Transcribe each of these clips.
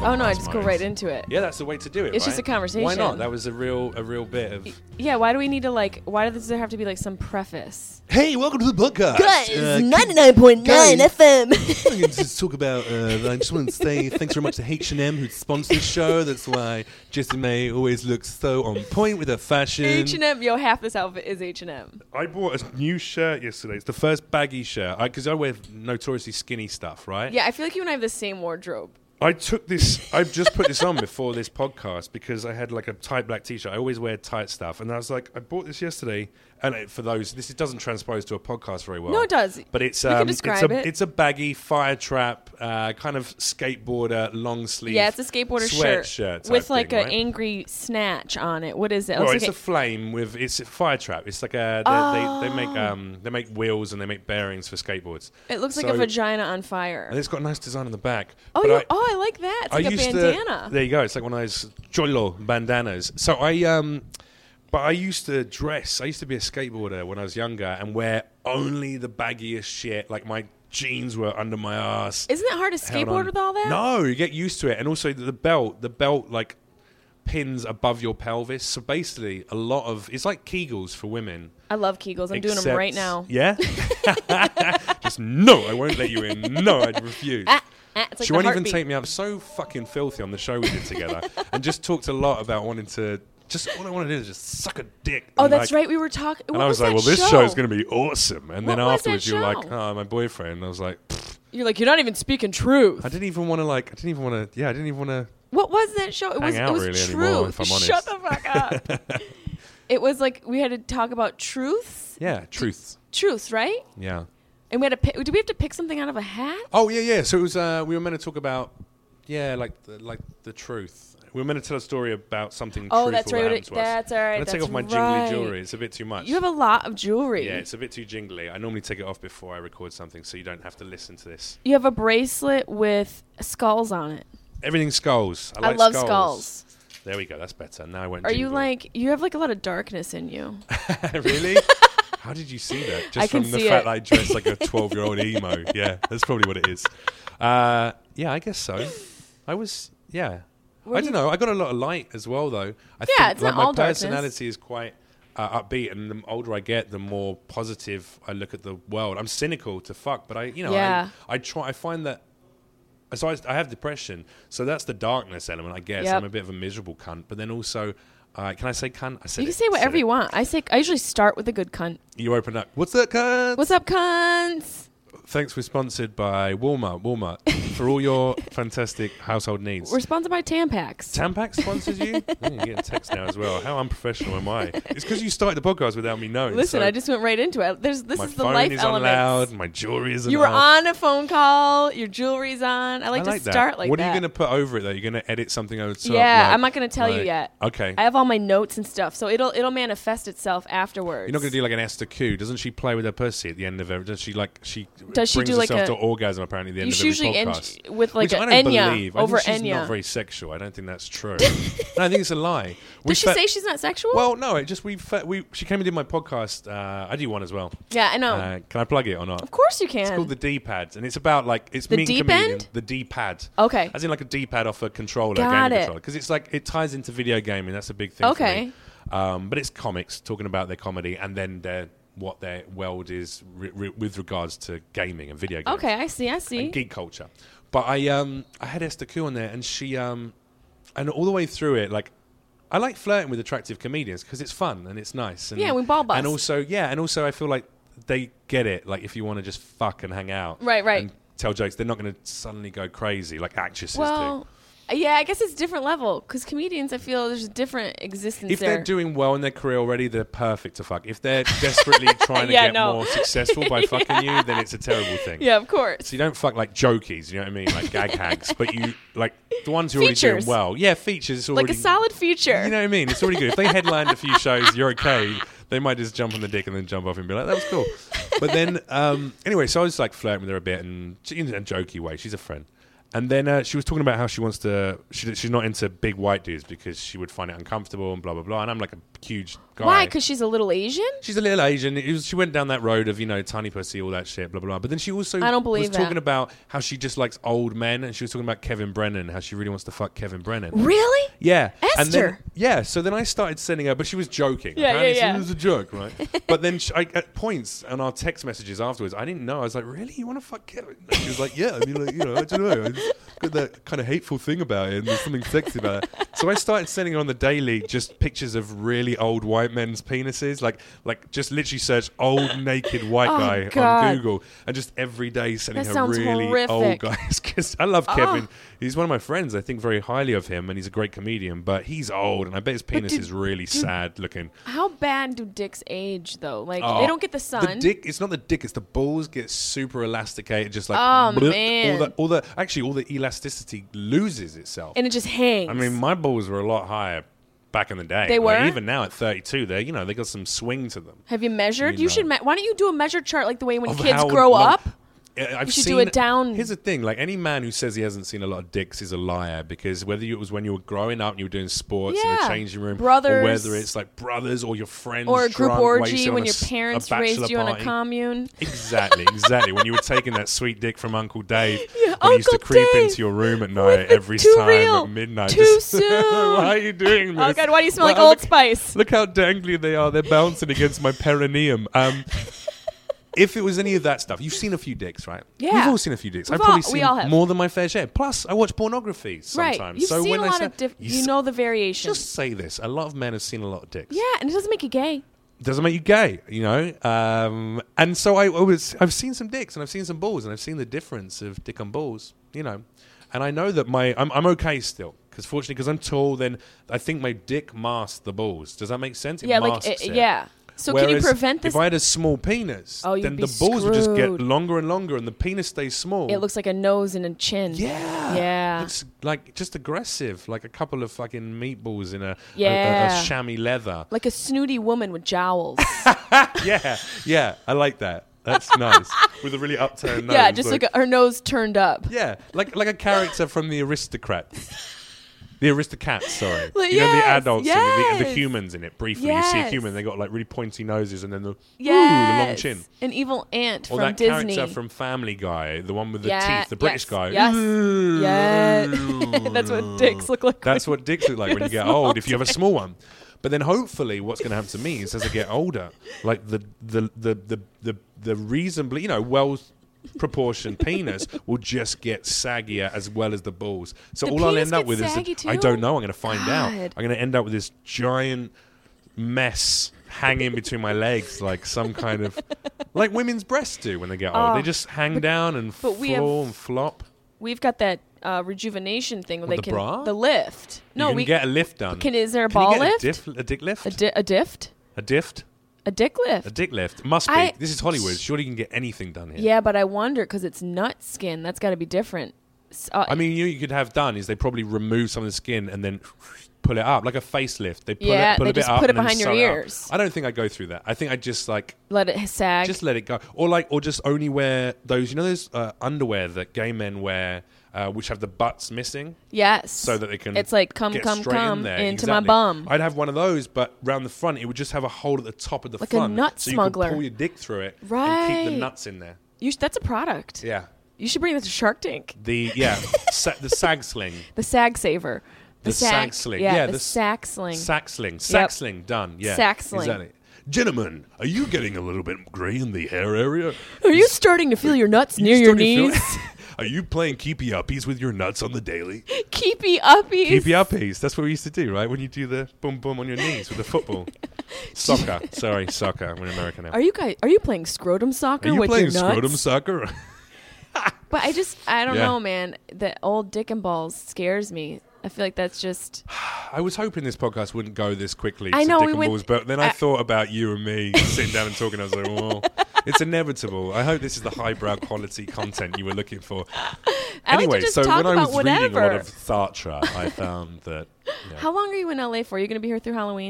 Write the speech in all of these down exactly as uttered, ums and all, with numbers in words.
Oh no, I podcast just go mode. right into it. Yeah, that's the way to do it. It's right? just a conversation. Why not? That was a real, a real bit of. Yeah, why do we need to like? Why does there have to be like some preface? Hey, welcome to the podcast. Guys, ninety-nine point nine F M. I'm going to just talk about. Uh, I just want to say thanks very much to H and M who sponsored the show. That's why Jessie May always looks so on point with her fashion. H and M, yo, half this outfit is H and M. I bought a new shirt yesterday. It's the first baggy shirt because I, I wear notoriously skinny stuff, right? Yeah, I feel like you and I have the same wardrobe. I took this. I just put this on before this podcast because I had like a tight black T-shirt. I always wear tight stuff, and I was like, I bought this yesterday. And it, for those, this it doesn't transpose to a podcast very well. No, it does. But it's We can um, it's describe a it. it's a baggy fire trap uh, kind of skateboarder long sleeve. Yeah, it's a skateboarder shirt sweatshirt with like thing, an right? angry snatch on it. What is it? it Well, looks it's like a flame with it's a fire trap. It's like a they, Oh. they, they make um they make wheels and they make bearings for skateboards. it looks like So- a vagina on fire. And it's got a nice design on the back. Oh, But you, I- oh, I like that. It's like I a used bandana. To, there you go. It's like one of those cholo bandanas. So I um, but I used to dress. I used to be a skateboarder when I was younger and wear only the baggiest shit. Like my jeans were under my ass. Isn't it hard to held skateboard on. with all that? No, you get used to it. And also the belt, the belt like pins above your pelvis. So basically, a lot of it's like Kegels for women. I love Kegels. I'm doing them except- right now. Yeah. Just no, I won't let you in. No, I'd refuse. Ah, ah, it's like She the won't even heartbeat. take me up. So fucking filthy on the show we did together, and just talked a lot about wanting to. Just all I want to do is just suck a dick. Oh, and, that's like, right. We were talking. And I was, like, well, this show's going to be awesome. And What then was afterwards, that you're like, show? oh, my boyfriend. And I was like, pfft. You're like, you're not even speaking truth. I didn't even want to like. I didn't even want to. Yeah, I didn't even want to. What was that show? It hang was. out It was really truth. anymore, if I'm honest. Shut the fuck up. It was like we had to talk about truths. Yeah, truth. Truths, right? Yeah. And we had to pick. Did we have to pick something out of a hat? Oh yeah, yeah. So it was. Uh, we were meant to talk about. Yeah, like the, like the truth. We were meant to tell a story about something. Oh, truthful that's that right. happened to us. That's all right. I'm gonna take that's off my right. jingly jewelry. It's a bit too much. You have a lot of jewelry. Yeah, it's a bit too jingly. I normally take it off before I record something, so you don't have to listen to this. You have a bracelet with skulls on it. Everything's skulls. I, I like love skulls. skulls. There we go. That's better. Now I won't. Are you jingle. like you have like a lot of darkness in you? Really? How did you see that? Just I can from the see fact it. that I dress like a twelve-year-old emo. Yeah, that's probably what it is. Uh, yeah, I guess so. I was. Yeah. What I do don't you- know. I got a lot of light as well, though. I Yeah, think, it's like, not my all darkness. personality is quite uh, upbeat, and the older I get, the more positive I look at the world. I'm cynical to fuck, but I, you know, Yeah. I, I try. I find that. So I, I have depression, so that's the darkness element, I guess. Yep. I'm a bit of a miserable cunt, but then also, uh, can I say cunt? I said You can it, say said whatever it. you want. I say I usually start with a good cunt. You open up. What's that, cunt? What's up, cunts? Thanks. We're sponsored by Walmart. Walmart for all your fantastic household needs. We're sponsored by Tampax. Tampax sponsors you? Oh, you get a text now as well. How unprofessional am I? It's because you started the podcast without me knowing. Listen, so I just went right into it. There's this my is the phone life is on elements. loud. My jewelry is You were off. on a phone call. Your jewelry's on. I like, I like to that. start like what that. are you going to put over it though? You're going to edit something over the top? Yeah, like- I'm not going to tell you like- yet. Okay. I have all my notes and stuff, so it'll it'll manifest itself afterwards. You're not going to do like an Esther Q. Doesn't she play with her pussy at the end of every? Does she like she? Does she brings do like herself a- to orgasm apparently at the end You of every usually end podcast? with like Which an I don't Enya believe. over I think she's Enya. not very sexual. I don't think that's true. No, I think it's a lie. We Does she fe- say she's not sexual? Well, no. It just we fe- we she came and did my podcast. Uh, I do one as well. yeah, I know. Uh, can I plug it or not? of course you can. It's called the D-pad, and it's about like it's The meeting deep comedian- end? The D-pad. Okay. As in like a D-pad off a controller, Got game it. controller, because it's like it ties into video gaming. That's a big thing. Okay. For me. Um, but it's comics talking about their comedy and then their what their world is re- re- with regards to gaming and video games. Okay, I see. I see. And geek culture. But I um I had Esther Q on there, and she um and all the way through it, like I like flirting with attractive comedians because it's fun and it's nice. And, Yeah, we ball bust. And also, yeah, and also I feel like they get it. Like if you want to just fuck and hang out, Right, right. and tell jokes, they're not going to suddenly go crazy like actresses do. well, yeah, I guess it's different level because comedians, I feel there's a different existence If there. they're doing well in their career already, they're perfect to fuck. If they're desperately trying to Yeah, get no. more successful by fucking you, then it's a terrible thing. yeah, of course. So you don't fuck like jokies, you know what I mean, like gag hags, but you like the ones who are already Features. doing well. Yeah, features. It's already, Like a solid feature. You know what I mean? It's already good. If they headlined a few shows, you're okay. They might just jump on the dick and then jump off and be like, that was cool. But then, um, anyway, so I was like flirting with her a bit and in a jokey way. She's a friend. And then uh, she was talking about how she wants to. She, she's not into big white dudes because she would find it uncomfortable and blah blah blah. And I'm like a huge guy. Why? Because she's a little Asian? She's a little Asian. It was, she went down that road of, you know, tiny pussy, all that shit, blah, blah, blah. But then she also I don't believe was talking that. about how she just likes old men. And she was talking about Kevin Brennan, how she really wants to fuck Kevin Brennan. Really? Yeah. And then, Esther? yeah. So then I started sending her, but she was joking. Yeah, Apparently yeah, yeah. It was a joke, right? But then she, I, at points on our text messages afterwards, I didn't know. I was like, really? You want to fuck Kevin? And she was like, yeah. I mean, like, you know, I don't know. I just got that kind of hateful thing about it. And there's something sexy about it. So I started sending her on the daily just pictures of really old white men's penises. Like, like just literally search old naked white Oh, guy God. on Google, and just every day sending That her sounds really horrific. old guys. Because I love Kevin. Oh. He's one of my friends. I think very highly of him, and he's a great comedian. But he's old, and I bet his penis did- is really sad looking. How bad do dicks age, though? Like, Oh, they don't get the sun. The dick, it's not the dick, it's the balls get super elasticated, just like Oh, bleh, man. all the all the actually all the elasticity loses itself. and it just hangs. I mean, my balls were a lot higher back in the day. They Like, were? even now at thirty-two, they you know they got some swing to them. Have you measured? You You, know. should. Me- Why don't you do a measure chart like the way when Of kids how grow long- up? Yeah, I've You should seen, do it down. Here's the thing: like any man who says he hasn't seen a lot of dicks is a liar. Because whether it was when you were growing up and you were doing sports in Yeah. the changing room, Brothers. or whether it's like brothers or your friends, Or a group drunk, while you orgy sit on when a your s- a parents bachelor raised you on a party. commune. Exactly, exactly. When you were taking that sweet dick from Uncle Dave, Yeah, when he used to Uncle creep Dave, into your room at with night the every too time real, at midnight. too Just- soon. Why are you doing this? Oh God, why do you smell Well, like Old look- Spice? Look how dangly they are. They're bouncing against my perineum. Um, if it was any of that stuff, you've seen a few dicks, right? Yeah. We've all seen a few dicks. We've I've probably all- we seen all have. more than my fair share. Plus, I watch pornography sometimes. Right. You've so seen when a I lot say, of diff- you You s- know the variations. Just say this. A lot of men have seen a lot of dicks. Yeah, and it doesn't make you gay. Doesn't make you gay, you know. Um, and so I, I was. I've seen some dicks and I've seen some balls and I've seen the difference of dick and balls, you know. And I know that my I'm I'm okay still because fortunately because I'm tall, then I think my dick masks the balls. Does that make sense? It Yeah, like masks uh, it. yeah. So can you Whereas prevent this? If I had a small penis, Oh, you'd then be the balls would just get screwed. longer and longer, and the penis stays small. It looks like a nose and a chin. yeah, Yeah. It's like just aggressive, like a couple of fucking meatballs in a, a- a, Yeah. a chamois leather. Like a snooty woman with jowls. yeah, yeah, I like that. That's nice with a really upturned nose. yeah, just like, a, her nose turned up. yeah, like like a character from the Aristocrats. The Aristocats, sorry. Well, you know the yes, adults and the, the yes. humans in it. Briefly, you see a Yes. human, they got like really pointy noses and then the, ooh, the Yes. long chin. An evil ant Or from that Disney. character from Family Guy, the one with the Yeah, teeth, the British yes, guy. yes, Ooh. yeah. That's what dicks look like. That's what dicks look like when you a get small old. If you have a small one. But then hopefully, what's going to happen to me is as I get older, like the the the the the, the reasonably, you know, well proportioned penis will just get saggier as well as the balls. So The all I'll penis end up gets with is saggy I too? don't know. I'm going to find out. God. I'm going to end up with this giant mess hanging between my legs, like some kind of like women's breasts do when they get old. Oh, they just hang down and but we have- fall and flop. We've got that uh, rejuvenation thing where What, they the can bra? the lift. No, you can we get a lift done. can. Is there a Can ball you get lift? A, diff, a dick lift? A, di- a dift? A dift? A dick lift? A dick lift. Must be. I- this is Hollywood. Surely you can get anything done here. Yeah, but I wonder because it's nut skin. That's got to be different. S- Uh, I mean, you, know, you could have done is they probably remove some of the skin and then pull it up like a facelift. They pull Yeah, it, pull they a bit just up put it and then behind your sew it up. ears. I don't think I'd go through that. I think I'd just like let it sag. just let it go, or like, or just only wear those. You know, those uh, underwear that gay men wear, uh, which have the butts missing, yes. so that they can. It's like come, get come, straight come in there. into my Exactly. bum. I'd have one of those, but round the front, it would just have a hole at the top of the Like a front, nut so you smuggler. could pull your dick through it and keep Right. the nuts in there. You sh- that's a product. Yeah. You should bring that to Shark Tank. The yeah, sa- the sag sling, The sag saver. the, sag, sling, Yeah, yeah, the, the s- sack sling. sack sling, sack sling, done. Yeah, Sack sling. Exactly. Gentlemen, are you getting a little bit grey in the hair area? Are you starting to feel your nuts You near your starting to knees? feel- Are you playing keepy uppies with your nuts on the daily? Keepy uppies. Keepy uppies. That's what we used to do, right? When you do the boom boom on your knees with the football. Soccer. Sorry, soccer. I'm in America now. Are you guys? Are you playing scrotum soccer Are you with playing your nuts? scrotum soccer? But I just, I don't Yeah. know, man. The old dick and balls scares me. I feel like that's just. I was hoping this podcast wouldn't go this quickly I to know, Dick we and went- Balls, but then I, I- thought about you and me sitting down and talking. I was like, well, it's inevitable. I hope this is the highbrow quality content you were looking for. I anyway, like to just so talk when I about was reading a lot whatever. of Sartre, I found that. Yeah. How long are you in L A for? Are you going to be here through Halloween?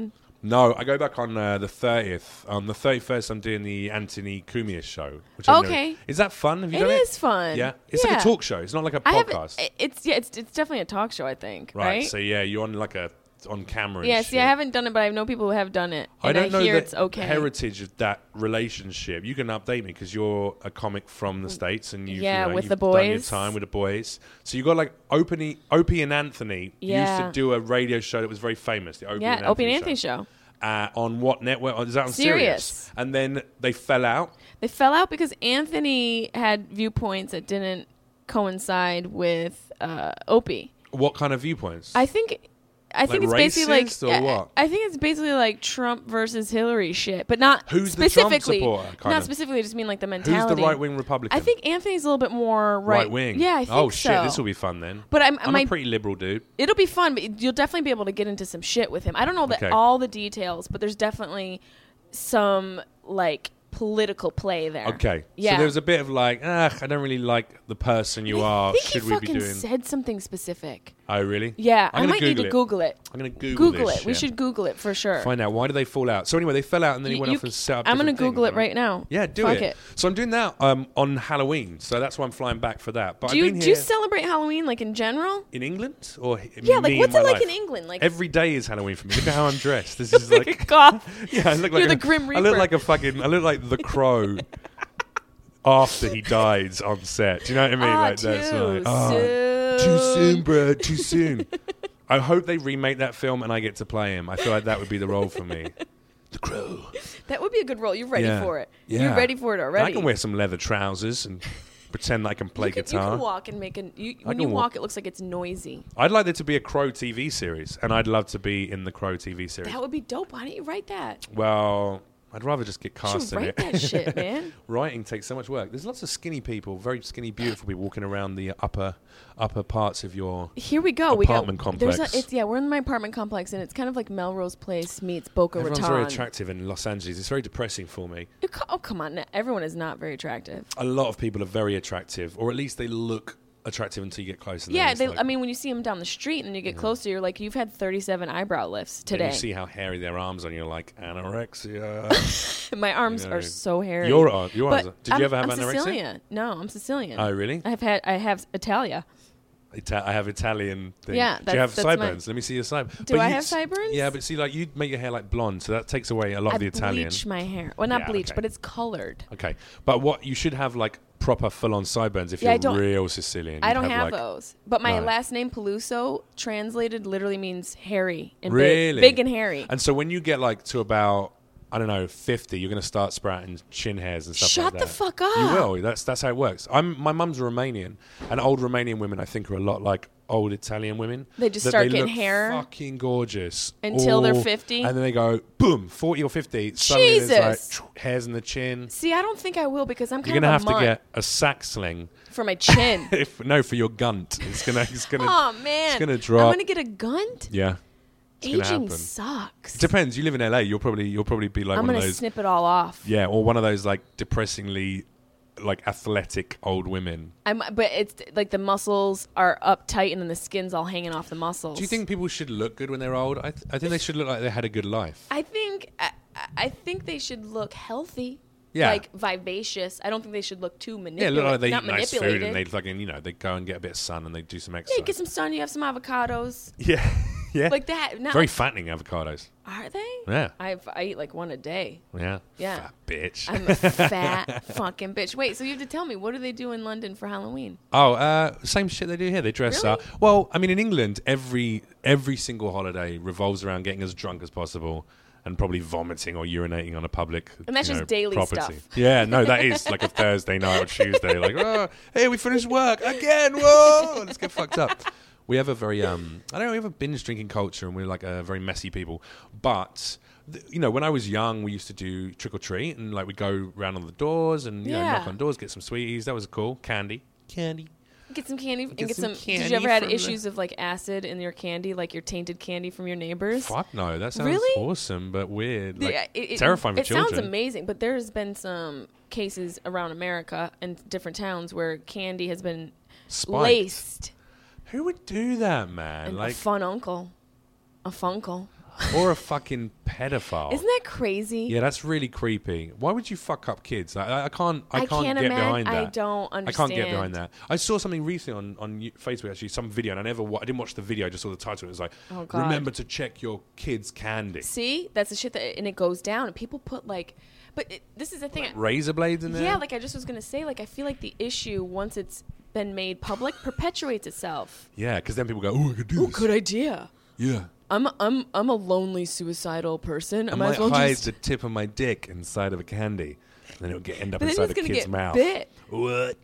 No, I go back on uh, the thirtieth. On the thirty-first, I'm doing the Anthony Cumia show. Which I've Okay. never, is that fun? Have you It done it? is fun. Yeah, it's Yeah. like a talk show. It's not like a I haven't- podcast. It's yeah, it's it's definitely a talk show. I think. right. Right. So yeah, you're on like a on camera. And yeah. shit. See, I haven't done it, but I know people who have done it. I And don't know hear the it's okay. heritage of that relationship. You can update me because you're a comic from the States and you've, Yeah, you know, with you've the done your boys. time with the boys. So you got like Opie, Opie and Anthony used Yeah. to do a radio show that was very famous. The Opie Yeah, and Opie Anthony, and Anthony show. show. Uh, on what network? Is that on Sirius. Sirius? And then they fell out. They fell out because Anthony had viewpoints that didn't coincide with uh, Opie. What kind of viewpoints? I think. I think Like it's basically like racist or I- what? I think it's basically like Trump versus Hillary shit, but not Who's the Trump specifically. supporter, kind not of? specifically, I just mean like the Who's mentality. the right wing Republican? I think Anthony's a little bit more right, right wing. Yeah, I think oh so. shit, this will be fun then. But I'm, I'm my, a pretty liberal dude. it'll be fun, but you'll definitely be able to get into some shit with him. I don't know that Okay. all the details, but there's definitely some like political play there. Okay. Yeah. So there's a bit of like, ah, I don't really like the person you I are. think Should he we fucking be doing? said something specific. Oh really? Yeah, I'm I gonna might need Google to it. Google it. I'm gonna Google, Google this it. We shit. should Google it for sure. Find out why did they fall out. So anyway, they fell out and then he You- went you off and c- set up. I'm gonna gonna Google it right now. Yeah, do Fuck it. it. So I'm doing that um, on Halloween. So that's why I'm flying back for that. But Do I've you been do here you celebrate Halloween like in general? in England or h- Yeah, me like what's in it my like life? in England? Like Every day is Halloween for me. Look at how I'm dressed. This is like like a goth. yeah, I look like You're a, the Grim I look Reaper. like a fucking. I look like the Crow after he dies on set. Do you know what I mean? Ah, like that's too like oh, soon. too soon, bro. Too soon. I hope they remake that film and I get to play him. I feel like that would be the role for me. The Crow. That would be a good role. You're ready Yeah. for it. Yeah. You're ready for it And already. I can wear some leather trousers and pretend I can play you can, guitar. You can walk and make a. You, when can you walk. walk, it looks like it's noisy. I'd like there to be a Crow T V series, and I'd love to be in the Crow T V series. That would be dope. Why don't you write that? Well, I'd rather just get You cast should in write it. that shit, man. Writing takes so much work. There's lots of skinny people, very skinny, beautiful people walking around the upper upper parts of your. Here we go. We got Apartment There's complex. a, it's yeah. We're in my apartment complex, and it's kind of like Melrose Place meets Boca Everyone's Raton. very attractive in Los Angeles. It's very depressing for me. You co- Oh come on! Everyone is not very attractive. A lot of people are very attractive, or at least they look attractive until you get closer. and then Yeah, it's they, like- I mean, when you see them down the street and then you get closer, you're like, you've had thirty-seven eyebrow lifts then today. you see how hairy their arms are, and you're like anorexia. My arms You know, are so hairy. Your ar- your But arms. Are, did I'm, you ever have I'm anorexia? Sicilian. No, I'm Sicilian. Oh, really? I've had. I have Italia. Ita- I have Italian thing. Yeah, Do you that's- have that's my- sideburns? Let me see your sideburns. Do I have sideburns? Yeah, but see, like you make your hair like blonde, so that takes away a lot I of the Italian. bleach my hair. Well, not Yeah, bleach, okay. but it's colored. Okay, but what you should have like proper full-on sideburns if Yeah, I you're don't- real Sicilian. I You'd don't have, like, those. But my Right. last name Peluso translated literally means hairy and Really? big, big and hairy. And so when you get like to about I don't know fifty, you're gonna start sprouting chin hairs and stuff Shut like the that. fuck up. You will. That's that's how it works. I'm my mum's Romanian, and old Romanian women I think are a lot like old Italian women. They just that start they getting look hair fucking gorgeous until they're all- fifty? and then they go boom, forty or fifty. Suddenly there's Jesus. like hairs in the chin. See, I don't think I will because I'm kind You're gonna of have a to mutt get a sack sling. for my chin. If no, for your gunt, it's gonna it's gonna Oh man, it's gonna I'm drop. gonna get a gunt. yeah. It's gonna Aging happen. sucks. Depends. You live in L A. You'll probably you'll probably be like I'm one gonna of those. snip it all off. Yeah, or one of those like depressingly like athletic old women. I'm, but it's like the muscles are up tight and then the skin's all hanging off the muscles. Do you think people should look good when they're old? I, th- I think they should look like they had a good life. I think I, I think they should look healthy. Yeah. Like vivacious. I don't think they should look too Yeah, manipulated. look like they not eat nice manipulated. food and they fucking you know they go and get a bit of sun and they do some yeah, exercise. you get some sun. You have some avocados yeah, yeah. like that. Not Very fattening avocados. are they? Yeah, I I eat like one a day. yeah. Yeah. Fat bitch. I'm a fat fucking bitch. Wait, so you have to tell me, what do they do in London for Halloween? Oh, uh, same shit they do here. They dress Really? up. Well, I mean, in England, every every single holiday revolves around getting as drunk as possible and probably vomiting or urinating on a public. And that's you just know, daily property. stuff. Yeah, no, that is like a Thursday night or Tuesday. Like, oh, hey, we finished work again. Whoa, let's get fucked up. We have a very, um, I don't know, we have a binge drinking culture, and we're like a very messy people. But th- you know, when I was young, we used to do trick or treat, and like we'd go round on the doors and you know Yeah. knock on doors, get some sweeties. That was cool. Candy, candy. Get some candy and Get get some some. Did candy you ever had from the- issues of like acid in your candy, like your tainted candy from your neighbors? Fuck no, that sounds Really? awesome, but weird. Like, Yeah, it, it- terrifying for it children. sounds amazing, but there's been some cases around America and different towns where candy has been Spiked. laced. Who would do that, man? And like, a fun uncle, a funkle. or a fucking pedophile. Isn't that crazy? Yeah, that's really creepy. Why would you fuck up kids? I, I, I can't. I, I can't, can't get imagine- behind that. I don't I understand. can't get behind that. I saw something recently on on you- Facebook, actually, some video, and I never. Wa- I didn't watch the video. I just saw the title. It was like, Oh, God. "Remember to check your kids' candy." See, that's the shit that, and it goes down. And people put like, but it, this is the thing. Razor blades in there. Yeah, like I just was gonna say, like I feel like the issue once it's been made public perpetuates itself. Yeah, because then people go, "Oh, I could do Oh, this." good idea. Yeah. I'm I'm I'm a lonely suicidal person. I, I might might as well hide just. the tip of my dick inside of a candy, and then it'll get end up But then inside he's a gonna kid's get mouth. bit. What?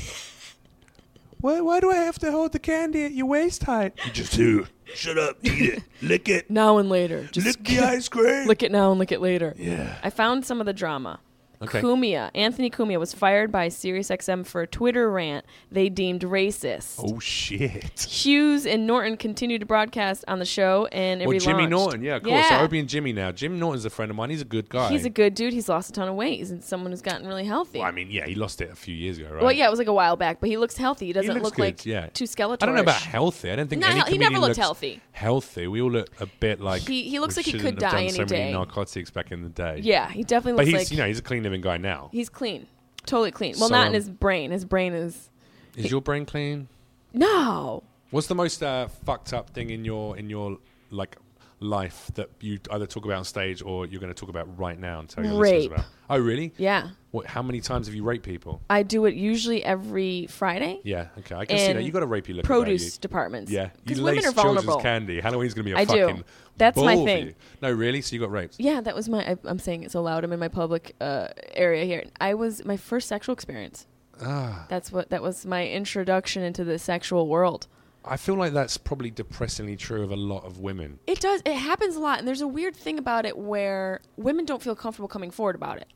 why? Why do I have to hold the candy at your waist height? You just do. Shut up. Eat it. Lick it. Now and later. Just Lick the ice cream. lick it now and lick it later. Yeah. I found some of the drama. Okay. Cumia, Anthony Cumia was fired by SiriusXM for a Twitter rant they deemed racist. Oh shit. Hughes and Norton continued to broadcast on the show, and it Well, relaunched. Jimmy Norton, yeah, of course. Yeah. So Opie and Jimmy now. Jim Norton's a friend of mine. He's a good guy. He's a good dude. He's lost a ton of weight. He's someone who's gotten really healthy. Well, I mean, yeah, he lost it a few years ago, right? Well, yeah, it was like a while back, but he looks healthy. He doesn't looks look good, like yeah. too skeletal. I don't know about healthy. I don't think No, any he never comedian looked looks healthy. Healthy. We all look a bit like He- he looks we like he shouldn't could have die done any so many day. narcotics back in the day. Yeah, he definitely but looks he's like you know he's a clean living guy now. he's clean, totally clean. Well, So, not in um, his brain. His brain is Is your brain clean? no. What's the most uh, fucked up thing in your in your like life that you either talk about on stage or you're going to talk about right now and tell your listeners Rape. about? Oh, really? Yeah, What? How many times have you raped people? I do it usually every Friday. Yeah, okay, I can see in that. You got a rapey look produce about you. departments. Yeah, you because women lace are children's vulnerable. candy. Halloween's going to be a I do. fucking That's my ball for thing. you. No, really? So you got raped? Yeah, that was my. I, I'm saying it so loud. I'm in my public uh, area here. I was my first sexual experience. Ah, That's what. That was my introduction into the sexual world. I feel like that's probably depressingly true of a lot of women. It does. It happens a lot, and there's a weird thing about it where women don't feel comfortable coming forward about it.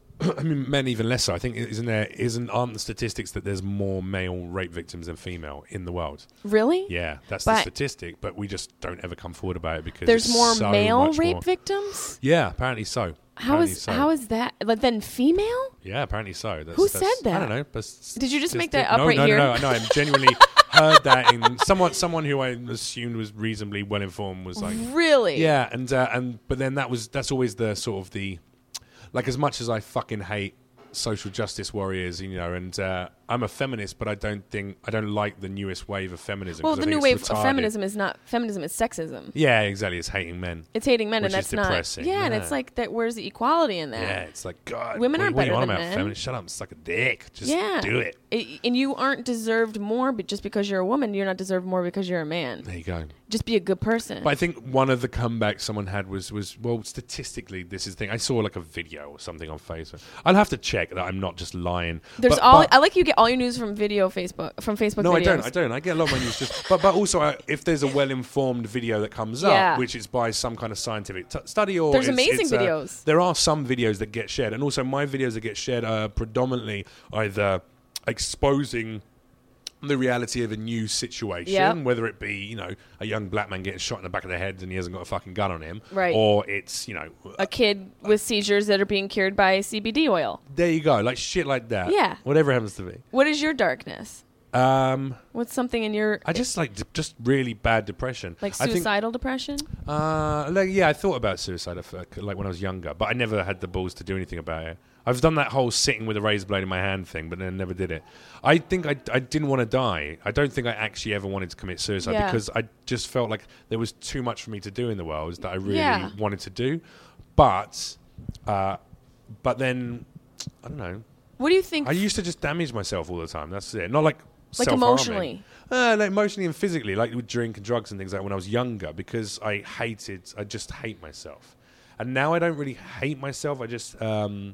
I mean, men even less so. I think isn't there isn't aren't the statistics that there's more male rape victims than female in the world? Really? Yeah, that's the But- statistic, but we just don't ever come forward about it because There's it's more so male much rape more. victims. Yeah, apparently so. How Apparently is so. how is that? Like then female? Yeah, apparently so. That's, Who that's, said that? I don't know. But s- Did you just make the- that up no, right no, here? No, no, no. I genuinely heard that in someone, someone who I assumed was reasonably well informed was like, Really? yeah, and uh, and but then that was that's always the sort of the like as much as I fucking hate social justice warriors, you know, and uh, I'm a feminist, but I don't think I don't like the newest wave of feminism. Well, 'cause I the new think wave it's of retarded. feminism is not feminism; it's sexism. Yeah, exactly. It's hating men. It's hating men, Which and is that's not. depressing, Yeah, and yeah. it's like that. Where's the equality in that? Yeah, it's like God. Women what, aren't what are you better on than about, men. feminist? Shut up, suck a dick. Just Yeah. do it. I- and you aren't deserved more, but just because you're a woman, you're not deserved more because you're a man. There you go. Just be a good person. But I think one of the comebacks someone had was was well, statistically, this is the thing. I saw like a video or something on Facebook. I'll have to check that I'm not just lying. There's But- all. but- I like you get all your news from video Facebook from Facebook. no, videos. I don't. I don't. I get a lot of my news just. But but also, I, if there's a well-informed video that comes Yeah. up, which is by some kind of scientific t- study, or There's it's- amazing it's, uh, videos. there are some videos that get shared, and also my videos that get shared are predominantly either exposing the reality of a new situation, Yep. whether it be, you know, a young black man getting shot in the back of the head and he hasn't got a fucking gun on him, Right. or it's, you know, A kid with seizures that are being cured by C B D oil. there you go, like shit like that. Yeah. Whatever it happens to be. What is your darkness? Um, What's something in your I just like d- just really bad depression. like I think, suicidal depression? uh, like, yeah, I thought about suicide if, uh, like when I was younger, but I never had the balls to do anything about it. I've done that whole sitting with a razor blade in my hand thing, but then never did it. I think I, I didn't want to die. I don't think I actually ever wanted to commit suicide Yeah. because I just felt like there was too much for me to do in the world that I really Yeah. wanted to do. But, uh, but then, I don't know. What do you think? I used to just damage myself all the time. That's it. Not like Like self-harming. emotionally? Uh, like emotionally and physically, like with drink and drugs and things like that when I was younger, because I hated, I just hate myself. And now I don't really hate myself. I just, um,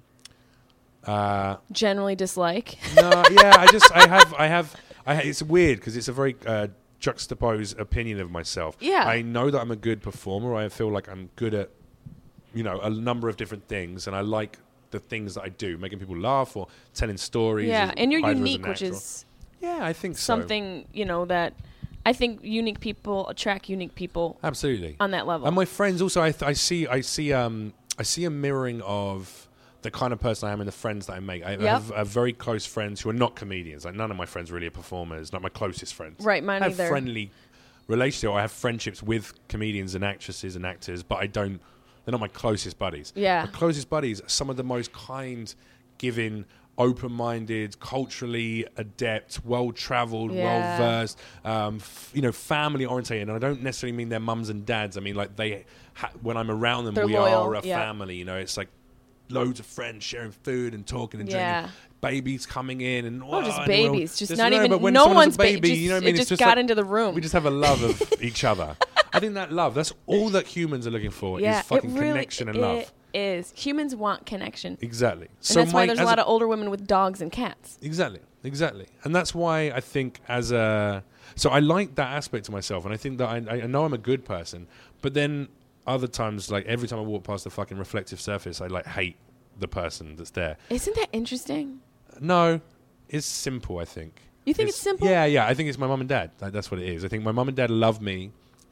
uh, Generally dislike. no, yeah, I just, I have, I have, I, ha- it's weird because it's a very uh, juxtaposed opinion of myself. Yeah. I know that I'm a good performer. I feel like I'm good at, you know, a number of different things, and I like the things that I do, making people laugh or telling stories. Yeah, as- and you're either as an unique, which actor. is Yeah, I think so. something, you know, that I think unique people attract unique people Absolutely. on that level. And my friends also, I, th- I see, I see, um, I see a mirroring of the kind of person I am and the friends that I make. I Yep. have, I have very close friends who are not comedians. Like none of my friends really are performers. Not my closest friends. Right, mine I have either. friendly relationship. I have friendships with comedians and actresses and actors, but I don't. They're not my closest buddies. Yeah. My closest buddies are some of the most kind, giving, open-minded, culturally adept, well-traveled, Yeah. well-versed, um, f- you know, family-orientated. And I don't necessarily mean they're mums and dads. I mean, like, they, ha- when I'm around them, They're we loyal, are a yeah. family. You know, it's like loads of friends sharing food and talking and Yeah. drinking. Babies coming in and Oh, just and we're all- babies. Just there's not no, even- but when no someone has one's a ba- baby. just- You know what I it mean? just It's got like, into the room. We just have a love of each other. I think that love, that's all that humans are looking for Yeah, is fucking it really connection and it love. is. Humans want connection. Exactly. And So that's why my- there's a as lot of older women with dogs and cats. Exactly, exactly, and that's why I think as a so I like that aspect of myself, and I think that I, I know I'm a good person, but then other times, like every time I walk past the fucking reflective surface, I like hate the person that's there. Isn't that interesting? No, it's simple. I think. You think it's simple? Yeah, yeah. I think it's my mum and dad. Like, that's what it is. I think my mum and dad love me,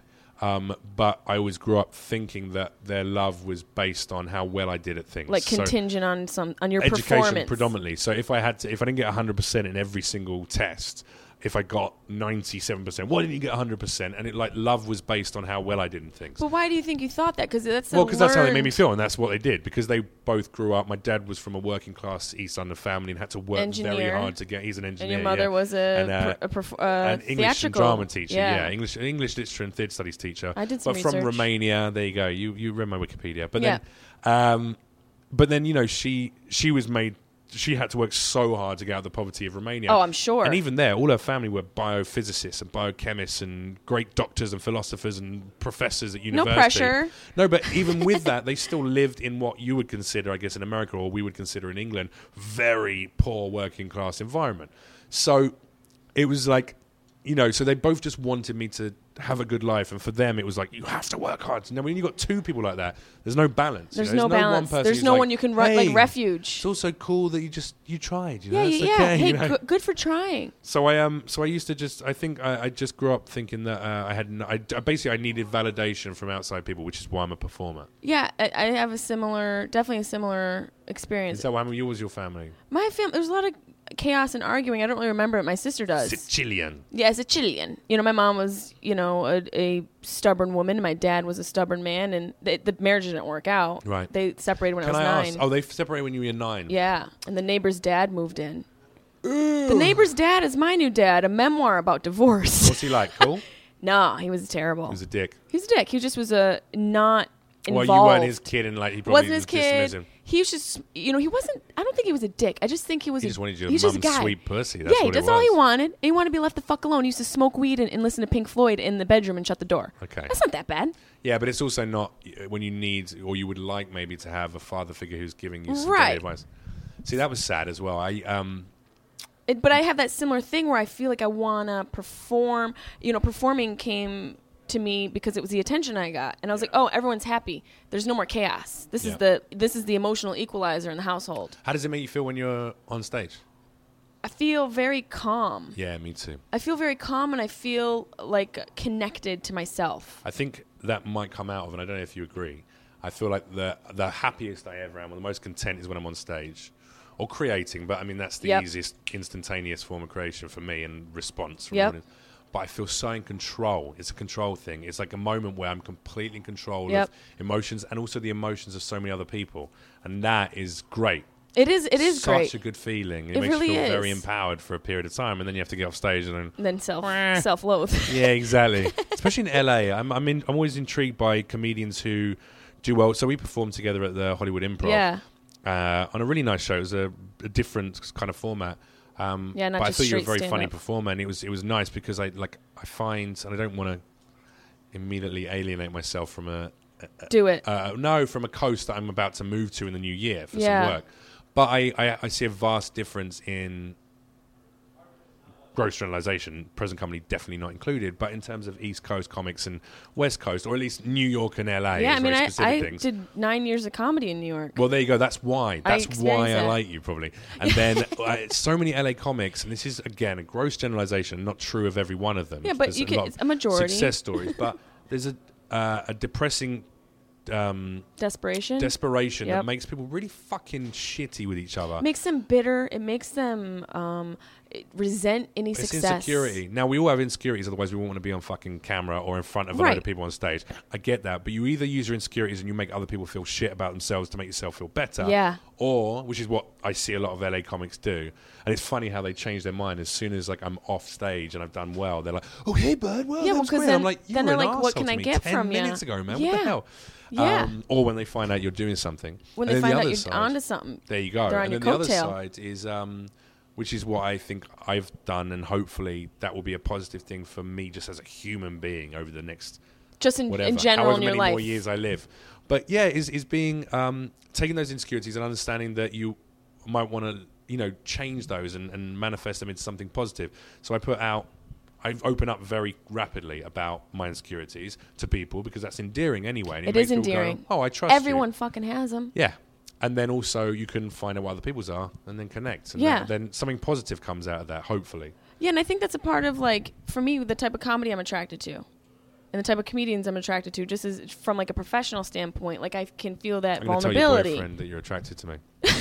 um, but I always grew up thinking that their love was based on how well I did at things, Like So- contingent on some on your education performance. predominantly. So if I had to, if I didn't get one hundred percent in every single test, if I got ninety-seven percent, why didn't you get one hundred percent? And it like love was based on how well I did in things. But why do you think you thought that? Because that's a Well, because that's how they made me learned feel, and that's what they did. Because they both grew up. My dad was from a working class East London family and had to work Engineer. very hard to get. He's an And engineer. your mother yeah. was a, And, uh, per, a perf- uh, an English and theatrical drama teacher. Yeah. Yeah, English, English literature and theatre studies teacher. I did some but from research. Romania. There you go. You you read my Wikipedia. But Yeah. then, um, but then you know she she was made. She had to work so hard to get out of the poverty of Romania. Oh, I'm sure. And even there, all her family were biophysicists and biochemists and great doctors and philosophers and professors at No university. pressure. No, but even with that, they still lived in what you would consider, I guess, in America or we would consider in England, very poor working class environment. So it was like, you know, so they both just wanted me to have a good life, and for them it was like you have to work hard. Now, when you got two people like that, there's no balance. There's you know? no balance. One person There's who's no like, one you can run hey, like refuge. It's also cool that you just you tried. You know? Yeah, That's yeah, yeah. okay, Hey, you know? go- good for trying. So I um so I used to just I think I, I just grew up thinking that uh, I had n- I, I basically I needed validation from outside people, which is why I'm a performer. Yeah, I, I have a similar, definitely a similar experience. Is that why I'm, you was your family? My family, there's a lot of chaos and arguing. I don't really remember it. My sister does. Sicilian. Yeah, as a Chilean. You know, my mom was, you know, a, a stubborn woman. My dad was a stubborn man, and they, the marriage didn't work out. Right. They separated when Can I was I nine. ask? Oh, they separated when you were nine. Yeah, and the neighbor's dad moved in. The neighbor's dad is my new dad. A memoir about divorce. What's he like? Cool. No, he was terrible. He was a dick. He was a dick. He just was a not involved. Well, you weren't his kid, and like he probably wasn't his was dismissive. kid. He was just, you know, he wasn't. I don't think he was a dick. I just think he was. He a, just wanted your he's just a mum's guy. sweet pussy. That's yeah, what that's it all he was. wanted. He wanted to be left the fuck alone. He used to smoke weed and, and listen to Pink Floyd in the bedroom and shut the door. Okay. That's not that bad. Yeah, but it's also not uh, when you need or you would like maybe to have a father figure who's giving you some Right. good advice. See, that was sad as well. I um. It, but I have that similar thing where I feel like I wanna perform. You know, performing came to me because it was the attention I got, and I was like, oh, everyone's happy. There's no more chaos. This Yeah. is the this is the emotional equalizer in the household. How does it make you feel when you're on stage? I feel very calm. Yeah, me too. I feel very calm, and I feel like connected to myself. I think that might come out of, and I don't know if you agree. I feel like the the happiest I ever am, or the most content, is when I'm on stage, or creating. But I mean, that's the Yep. easiest, instantaneous form of creation for me and response. From Yep. audience. But I feel so in control. It's a control thing. It's like a moment where I'm completely in control Yep. of emotions and also the emotions of so many other people, and that is great. It is. It is Such great. a good feeling. It, It makes really you feel very is. empowered for a period of time, and then you have to get off stage and then. And then self self loathe. Yeah, exactly. Especially in L A, I'm I'm, in, I'm always intrigued by comedians who do well. So we performed together at the Hollywood Improv. Yeah. Uh, on a really nice show. It was a, a different kind of format. Um, Yeah, not but just I thought you were a straight very funny stand-up. performer, and it was it was nice because I like I find, and I don't want to immediately alienate myself from a Do it. uh, no from a coast that I'm about to move to in the new year for Yeah. some work. But I, I, I see a vast difference in gross generalization, present company definitely not included, but in terms of East Coast comics and West Coast, or at least New York and L A, yeah, I is mean, very I, specific I things. did nine years of comedy in New York. Well, there you go. That's why. I That's experienced why I that. like you, probably. And then uh, so many L A comics, and this is, again, a gross generalization, not true of every one of them. Yeah, but There's you a can- lot it's of a majority. Success stories. But there's a, uh, a depressing um, Desperation desperation Yep. that makes people really fucking shitty with each other. makes them bitter. It makes them. Um, resent any It's success. insecurity. Now, we all have insecurities, otherwise we won't want to be on fucking camera or in front of a Right. load of people on stage. I get that. But you either use your insecurities and you make other people feel shit about themselves to make yourself feel better. Yeah. Or, which is what I see a lot of L A comics do. And it's funny how they change their mind as soon as like I'm off stage and I've done well. They're like, oh, hey, bud. Well, Yeah, well, that's 'cause great. then- I'm like, you then were they're an like, what arsehole can to I me get ten from ya? minutes ago, man. Yeah. What the hell? Yeah. Um, or when they find out you're doing something. When And they then the find out other you're side- onto something. There you go. They're on And your then the other coattail. side is, um, which is what I think I've done, and hopefully that will be a positive thing for me just as a human being over the next Just in, whatever, in general however in your many life. more years I live. But yeah, is is being um, taking those insecurities and understanding that you might want to, you know, change those and, and manifest them into something positive. So I put out, I open up very rapidly about my insecurities to people because that's endearing anyway. And It makes is people go, endearing. oh, I trust you. Everyone fucking has them. Yeah. And then also you can find out what other people's are and then connect. And Yeah. then, then something positive comes out of that, hopefully. Yeah, and I think that's a part of, like, for me, the type of comedy I'm attracted to. And the type of comedians I'm attracted to, just as from, like, a professional standpoint. Like, I can feel that I'm going to tell your vulnerability. boyfriend that you're attracted to me.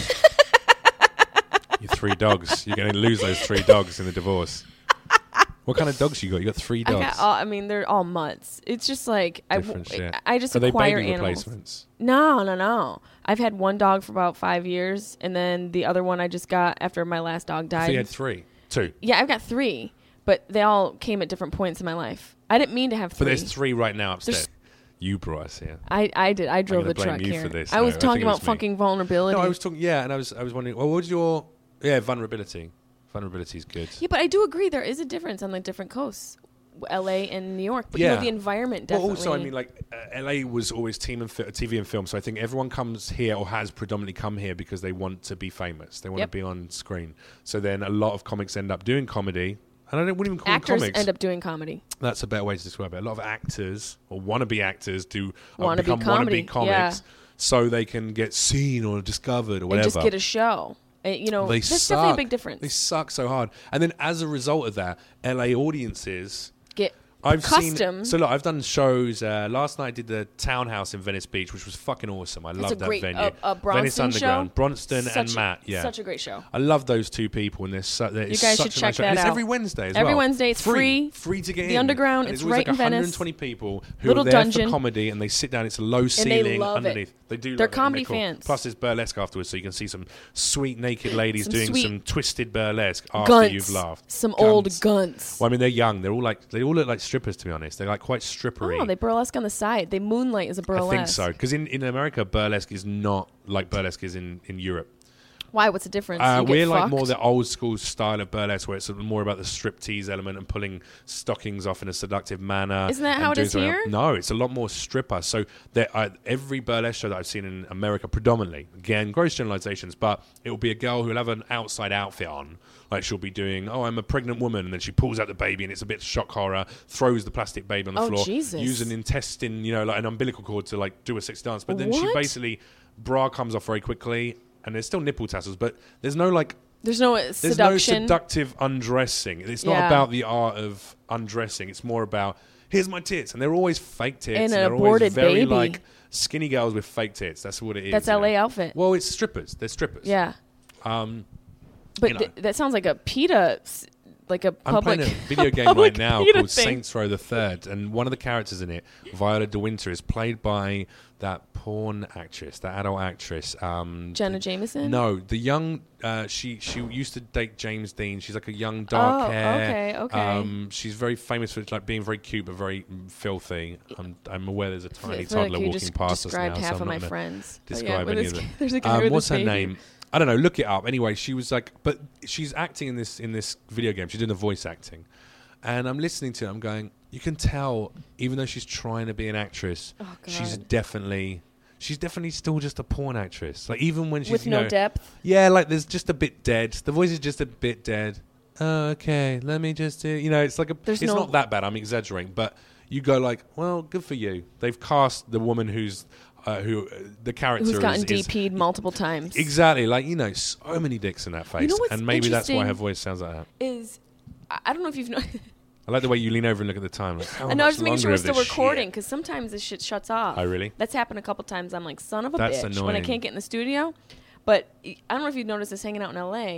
Your three dogs. You're going to lose those three dogs in the divorce. What kind of dogs you got? You got three I, dogs. got all, I mean, they're all mutts. It's just like I, Different w- shit. I just Are they acquire baby animals. replacements? No, no, no. I've had one dog for about five years, and then the other one I just got after my last dog died. So you had three. Two. Yeah, I've got three, but they all came at different points in my life. I didn't mean to have But three. there's three right now upstairs. There's- You brought us here. I, I did. I drove gonna the blame truck you here. for this. I No, was I talking think it was about me. fucking vulnerability. No, I was talking. Yeah, and I was. I was wondering. Well, what was your? Yeah, vulnerability. Vulnerability is good. Yeah, but I do agree there is a difference on the different coasts, L A and New York. But you Yeah. know, the environment definitely. Well, also, I mean, like uh, L A was always team and fi- T V and film, so I think everyone comes here or has predominantly come here because they want to be famous. They want Yep. to be on screen. So then a lot of comics end up doing comedy. And I don't, wouldn't even call actors them comics. end up doing comedy. That's a better way to describe it. A lot of actors or wannabe actors do uh, Wannabe become comedy, wannabe comics yeah. so they can get seen or discovered or whatever. And just get a show. Uh, you know, They that's suck. definitely a big difference. They suck so hard. And then as a result of that, L A audiences... Get I've custom. seen so look. I've done shows. Uh, last night I did the Townhouse in Venice Beach, which was fucking awesome. I That's loved a that great venue. uh, uh, Bronson Venice Underground, show. Bronston Such and a- Matt. Yeah, such a great show. I love those two people, and they're su- they're, You it's guys such should a nice check show. that And it's out. every Wednesday as Every well. Wednesday, it's free. free to get The in. Underground, And it's always right like in Venice. one hundred twenty people who Little are there dungeon. for comedy, and they sit down. It's a low they ceiling love it. underneath. They do. They're love it, and comedy cool. fans. Plus, there's burlesque afterwards, so you can see some sweet naked ladies Some doing sweet some twisted burlesque after Gunts. you've laughed. Some old Gunts. gunts. Well, I mean, they're young. They're all like they all look like strippers, to be honest. They're like quite strippery. Oh, they burlesque on the side. They moonlight as a burlesque. I think so, because in, in America, burlesque is not like burlesque is in, in Europe. Why? What's the difference? Uh, You get we're like fucked? more the old school style of burlesque, where it's more about the striptease element and pulling stockings off in a seductive manner. Isn't that and how it doing is something here? else. No, it's a lot more stripper. So there, uh, every burlesque show that I've seen in America, predominantly, again, gross generalizations, but it will be a girl who'll have an outside outfit on. Like she'll be doing, oh, I'm a pregnant woman, and then she pulls out the baby, and it's a bit shock horror. Throws the plastic baby on the Oh, floor. Jesus. Use an intestine, you know, like an umbilical cord to like do a sex dance. But then she What? basically bra comes off very quickly, and there's still nipple tassels, but there's no like. There's no There's seduction. no seductive undressing. It's not Yeah. about the art of undressing. It's more about here's my tits, and they're always fake tits. And an they're always aborted very baby. like skinny girls with fake tits. That's what it is. That's you L A know. outfit. Well, it's strippers. They're strippers. Yeah. Um, But you know. th- that sounds like a PETA, s- like a I'm public. playing a video game public right now PETA called thing. Saints Row the Third, and one of the characters in it, Viola de Winter, is played by that porn actress, that adult actress. Um, Jenna Jameson? No, the young. Uh, she she used to date James Dean. She's like a young dark Oh, hair. okay, okay. Um, she's very famous for like being very cute but very mm, filthy. I'm I'm aware there's a I tiny feel like toddler you walking just past us described now. half so I'm of not my gonna friends. But Describe yeah, any with of this- them. There's a guy Um, with what's this her baby. name? I don't know. Look it up. Anyway, she was like, but she's acting in this in this video game. She's doing the voice acting, and I'm listening to it. I'm going. You can tell, even though she's trying to be an actress, Oh, she's God. definitely, she's definitely still just a porn actress. Like even when she's With you no know, depth. yeah, like there's just a bit dead. The voice is just a bit dead. Oh, okay, let me just do. You know, it's like a. There's it's no- not that bad. I'm exaggerating, but you go like, well, good for you. They've cast the woman who's uh, who uh, the character Who's gotten is, is D P'd multiple times. exactly like you know so many dicks in that face, know what's and maybe that's why her interesting? voice sounds like that. Is I I don't know if you've known. I like the way you lean over and look at the time. Like, how I know I much was making sure longer we're of still this recording shit? because sometimes this shit shuts off. Oh, really? That's happened a couple times. I'm like, son of a That's bitch, when I annoying. can't get in the studio. But I don't know if you've noticed this hanging out in L A.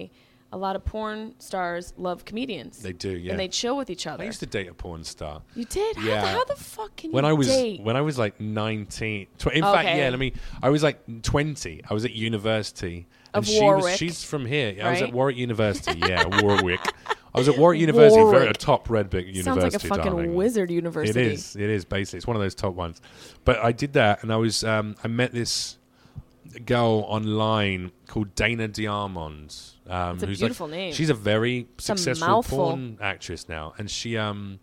a lot of porn stars love comedians. They do, yeah. And they chill with each other. I used to date a porn star. You did? How, Yeah. the, how the fuck can When you I was date? when I was like nineteen, tw- in Okay. fact, yeah. Let me. I was like twenty. I was at university. Of and she Warwick. Was, she's from here. I was Right? at Warwick University. Yeah, Warwick. I was at Warwick University, very a Warwick. top red big university. Sounds like a fucking darling. wizard university. It is. It is basically. It's one of those top ones. But I did that, and I was. Um, I met this girl online called Dana Diamond. Um, It's a who's beautiful like, name. She's a very a successful mouthful. porn actress now, and she. Um,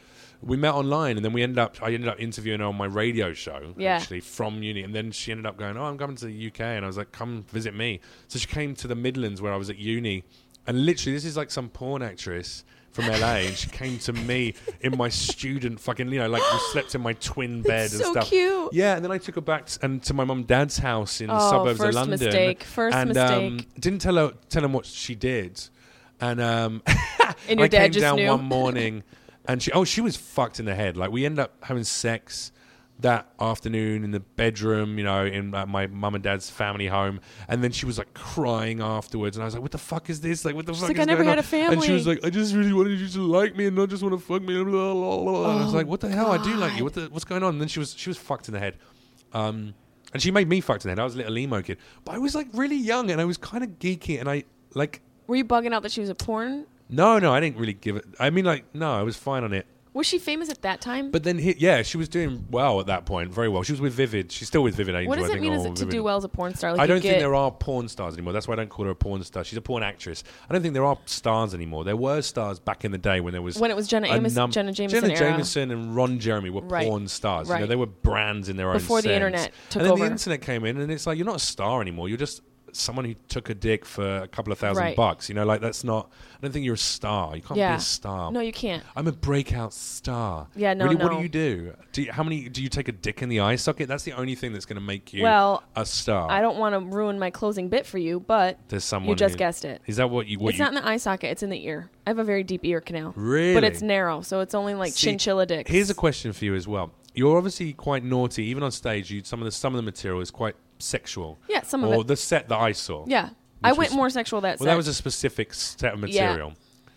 we met online, and then we ended up. I ended up interviewing her on my radio show, Yeah. actually from uni. And then she ended up going, "Oh, I'm coming to the U K," and I was like, "Come visit me." So she came to the Midlands where I was at uni, and literally, this is like some porn actress from L A, and she came to me in my student fucking, you know, like we slept in my twin bed and so stuff. cute. Yeah, and then I took her back t- and to my mum and dad's house in the Oh, suburbs first of London. mistake, first and, Um, mistake. didn't tell her tell them what she did, and um, And your I dad came just down knew. one morning, and she oh she was fucked in the head. Like we ended up having sex that afternoon in the bedroom, you know, in uh, my mum and dad's family home, and then she was like crying afterwards, and I was like, "What the fuck is this? Like, what the fuck like, is "I never going had on?" a family. And she was like, "I just really wanted you to like me and not just want to fuck me." Blah, blah, blah, blah. And I was Oh, like, "What the hell? I do like God. you. What the, what's going on?" And then she was she was fucked in the head. Um, and she made me fucked in the head. I was a little emo kid, but I was like really young, and I was kind of geeky, and I like Were you bugging out that she was a porn? no, no, I didn't really give it. I mean, like no, I was fine on it. Was she famous at that time? But then, he, yeah, she was doing well at that point, very well. She was with Vivid. She's still with Vivid Angel. what does I it think, mean or is it to Vivid. do well as a porn star? Like I you don't think get- there are porn stars anymore. That's why I don't call her a porn star. She's a porn actress. I don't think there are stars anymore. There were stars back in the day when there was When it was Jenna a Amos- num- Jenna Jameson Jenna era. Jameson and Ron Jeremy were Right. porn stars. You know, Right. they were brands in their Before own the sense. internet took and then over. the internet came in, and it's like you're not a star anymore. You're just someone who took a dick for a couple of thousand Right. bucks. You know, like that's not. I don't think you're a star. You can't Yeah. be a star. No, you can't. I'm a breakout star. Yeah, no, really, what no. do you do? Do you, how many? Do you take a dick in the eye socket? That's the only thing that's going to make you Well, a star. I don't want to ruin my closing bit for you, but There's someone. you just who- guessed it. Is that what you? What It's you, not in the eye socket. It's in the ear. I have a very deep ear canal. Really? But it's narrow, so it's only like See, chinchilla dicks. Here's a question for you as well. You're obviously quite naughty, even on stage. You some of the some of the material is quite sexual. Yeah, some of or it. the set that I saw. Yeah. I which went was- more sexual that Well, set. that was a specific set of material.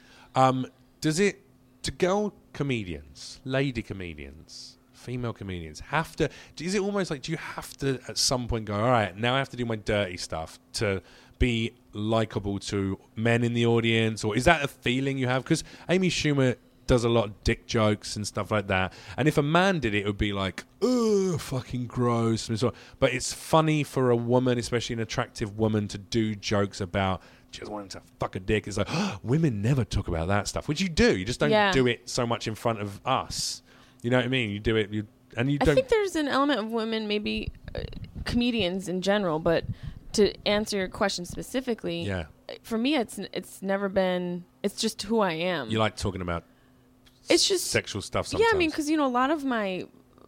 Um, does it? Do girl comedians, lady comedians, female comedians have to? Is it almost like do you have to at some point go? All right, now I have to do my dirty stuff to be likable to men in the audience, or is that a feeling you have? Because Amy Schumer does a lot of dick jokes and stuff like that. And if a man did it, it would be like, ugh, fucking gross. And so, but it's funny for a woman, especially an attractive woman, to do jokes about just wanting to fuck a dick. It's like, oh, women never talk about that stuff, which you do. You just don't Yeah. do it so much in front of us. You know what I mean? You do it, you and you I don't. think there's an element of women, maybe uh, comedians in general, but to answer your question specifically, yeah, for me, it's it's never been. It's just who I am. you like talking about It's just sexual stuff sometimes. Yeah, I mean, because you know, a lot of my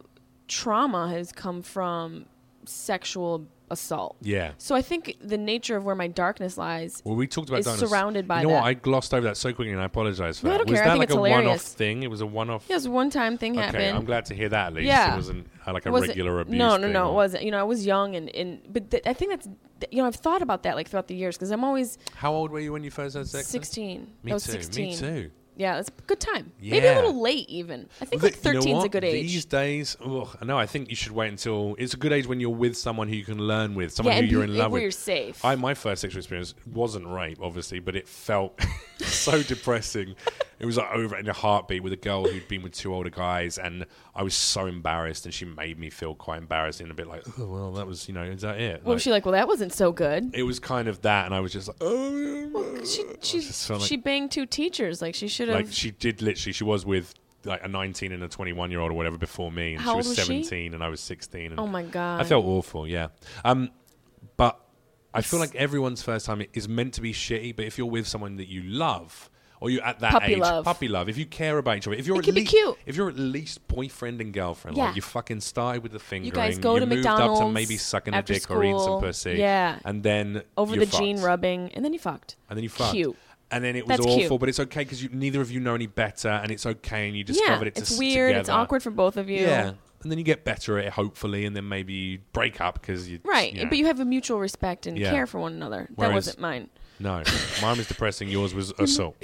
trauma has come from sexual assault. yeah. So I think the nature of where my darkness lies. Well, we talked about is darkness. surrounded by You know what? that. I glossed over that so quickly, and I apologize for No, I that. don't Was care. I that think like it's a one-off hilarious. thing? It was a one-off. Yeah, it was a one-time thing Okay, happened. I'm glad to hear that at least. Yeah. It wasn't uh, like a It wasn't- regular abuse. No, no, thing no, or- it wasn't. You know, I was young, and, and but th- I think that's you know I've thought about that like throughout the years because I'm always How old were you when you first had sex? sixteen. Me I was too. sixteen. Me too. Yeah, it's a good time. Maybe a Yeah. little late even. I think Well, like th- you know thirteen is a what? good age. These days, ugh, no, I think you should wait until it's a good age when you're with someone who you can learn with, someone yeah, who and you're pe- in love where with. you're safe. I my first sexual experience wasn't rape, obviously, but it felt so depressing. It was like over in a heartbeat with a girl who'd been with two older guys, and I was so embarrassed, and she made me feel quite embarrassed and a bit like, oh well, that was you know, is that it? What Like, was she like? Well, that wasn't so good. it was kind of that, and I was just like, oh. Well, she she just felt like- she banged two teachers. Like she should have. Like she did literally, she was with like a nineteen and a twenty-one year old or whatever before me, and How she was old was she? seventeen and I was sixteen. And oh my god! I felt awful, yeah. Um, but I feel like everyone's first time is meant to be shitty. But if you're with someone that you love, or you're at that Puppy age, love. puppy love. If you care about each other, if you're It at can be least, cute. if you're at least boyfriend and girlfriend, Yeah. like you fucking started with the fingering, You guys go you to moved McDonald's up to maybe sucking a after dick or eating some school. pussy, Yeah. and then over you're the gene fucked. rubbing, and then you fucked. and then you fucked. Cute. And then it was That's awful, cute. but it's okay because neither of you know any better, and it's okay, and you Yeah, discovered it it's to weird. together. It's awkward for both of you. Yeah, and then you get better at it, hopefully, and then maybe you break up because you Right, you know. but you have a mutual respect and Yeah. care for one another. That Whereas- wasn't mine. No, mine was depressing. Yours was assault.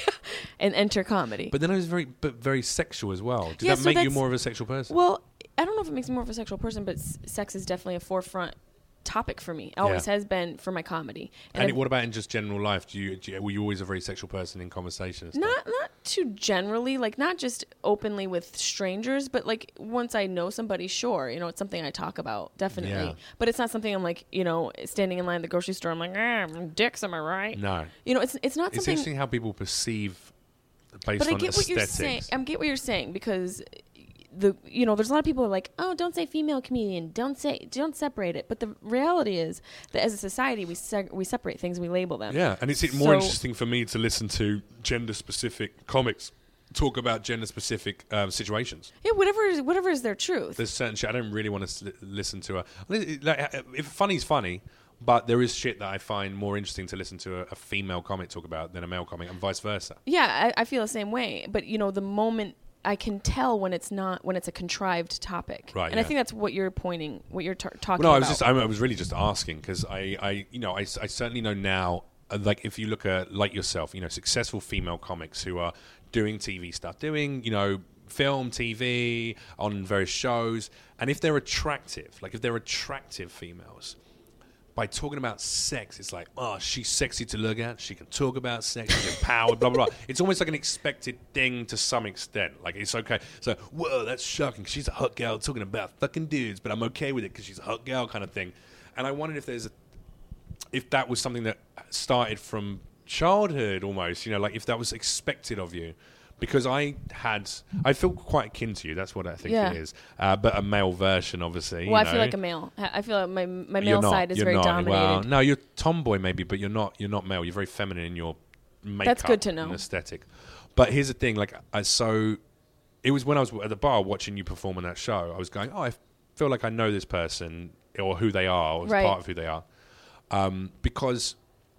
And enter comedy. But then I was very, but very sexual as well. Did Yeah, that so make you that's- more of a sexual person? Well, I don't know if it makes me more of a sexual person, but s- sex is definitely a forefront topic for me. It always Yeah. has been for my comedy. and I've- it, what about in just general life? Do you, do you were you always a very sexual person in conversation? And stuff? Not not too generally, like not just openly with strangers, but like once I know somebody, sure, you know, it's something I talk about, definitely. Yeah. But it's not something I'm like, you know, standing in line at the grocery store. I'm like, ah, dicks, am I right? No. You know, it's it's not It's something. interesting how people perceive based But I on get what you're aesthetics. saying. I get what you're saying because the you know, there's a lot of people who are like, oh, don't say female comedian, don't say, don't separate it. But the reality is that as a society, we seg- we separate things, we label them. Yeah, and it's more So- interesting for me to listen to gender-specific comics talk about gender-specific um, situations. Yeah, whatever is whatever is their truth. There's certain shit I don't really want to listen to. A, like, if funny's funny, but there is shit that I find more interesting to listen to a, a female comic talk about than a male comic, and vice versa. Yeah, I, I feel the same way. But you know, the moment I can tell when it's not when it's a contrived topic, Right, and I yeah. think that's what you're pointing, what you're t- talking Well, no, I about. was just I, I was really just asking because I, I, you know, I, I certainly know now. uh, Like if you look at like yourself, you know, successful female comics who are doing T V stuff, doing you know film, T V, on various shows, and if they're attractive, like if they're attractive females. By talking about sex, it's like, oh, she's sexy to look at. She can talk about sex. She's empowered, blah, blah, blah. It's almost like an expected thing to some extent. Like, it's okay. So, whoa, that's shocking. She's a hot girl talking about fucking dudes, but I'm okay with it because she's a hot girl kind of thing. And I wondered if there's a, if that was something that started from childhood almost, you know, like if that was expected of you. Because I had, I feel quite akin to you. That's what I think Yeah. it is. Uh, but a male version, obviously. well, you I feel know. like a male. I I feel like my my You're male not, side is you're very not. dominated. Well, no, you're tomboy maybe, but you're not. You're not male. You're very feminine in your makeup. That's good to know. And aesthetic. But here's the thing: like, I so it was when I was at the bar watching you perform on that show. I was going, oh, I feel like I know this person or who they are, or Right. part of who they are, um, because.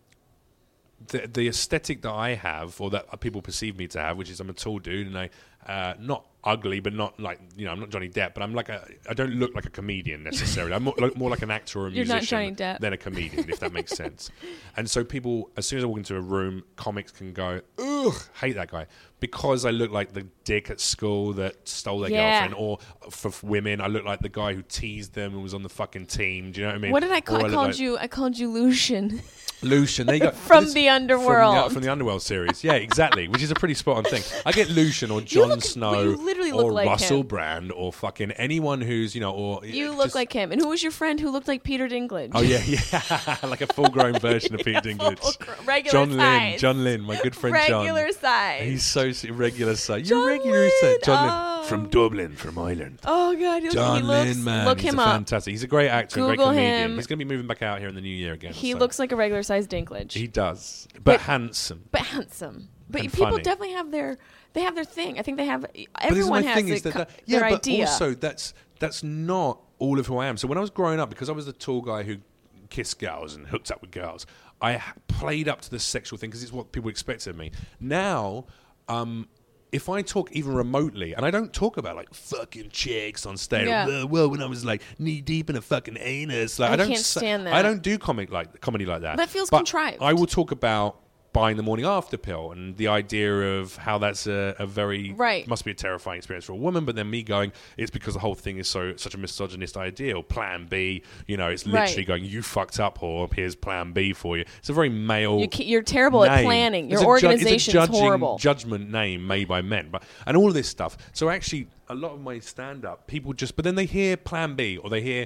The, the aesthetic that I have, or that people perceive me to have, which is I'm a tall dude and I, uh, not ugly, but not like, you know, I'm not Johnny Depp, but I'm like a, I don't look like a comedian necessarily. I'm more like, more like an actor or a You're not musician Johnny Depp. than a comedian, if that makes sense. And so people, as soon as I walk into a room, comics can go, ugh, hate that guy. Because I look like the dick at school that stole their Yeah. girlfriend, or for f- women, I look like the guy who teased them and was on the fucking team. Do you know what I mean? What did I call? Or I look called like- you. I called you Lucian. Lucian, there you go. From But the it's- Underworld. From the, from the Underworld series. Yeah, exactly. Which is a pretty spot on thing. I get Lucian or You Jon look- Snow you literally look or like Russell him. Brand or fucking anyone who's, you know, or You just- look like him. And who was your friend who looked like Peter Dinklage? Oh yeah, yeah, like a full-grown version of Peter Dinklage. Full gr- regular John Lynn, size. John Lynn, my good friend Regular John. size. He's so s- regular size. John You're regular size. Lynn, John oh. Lynn from Dublin, from Ireland. Oh god, he, John he looks. Lynn, man, look he's him a up. fantastic. He's a great actor, and a great Google comedian. him. He's going to be moving back out here in the new year again. He so. looks like a regular sized Dinklage, He does, but, But- handsome. but handsome. But And people funny. definitely have their they have their thing. I think they have. But this is Everyone my has thing a is that, co- that yeah, their but idea. also that's that's not all of who I am. So when I was growing up, because I was the tall guy who kissed girls and hooked up with girls, I h- played up to the sexual thing because it's what people expected of me. Now, um, if I talk even remotely, and I don't talk about like fucking chicks on stage, Yeah. well, well, when I was like knee deep in a fucking anus, like I, I don't can't sa- stand that. I don't do comic like comedy like that. That feels But contrived. I will talk about buying the morning after pill and the idea of how that's a, a very Right. must be a terrifying experience for a woman, but then me going, it's because the whole thing is so such a misogynist ideal. Plan B, you know, it's literally Right. going, you fucked up, whore. Here's Plan B for you. It's a very male. You ca- you're terrible at name. planning. It's Your a ju- organization's it's a judging, horrible. Judgment name made by men, but and all of this stuff. So actually, a lot of my stand-up people just, but then they hear Plan B or they hear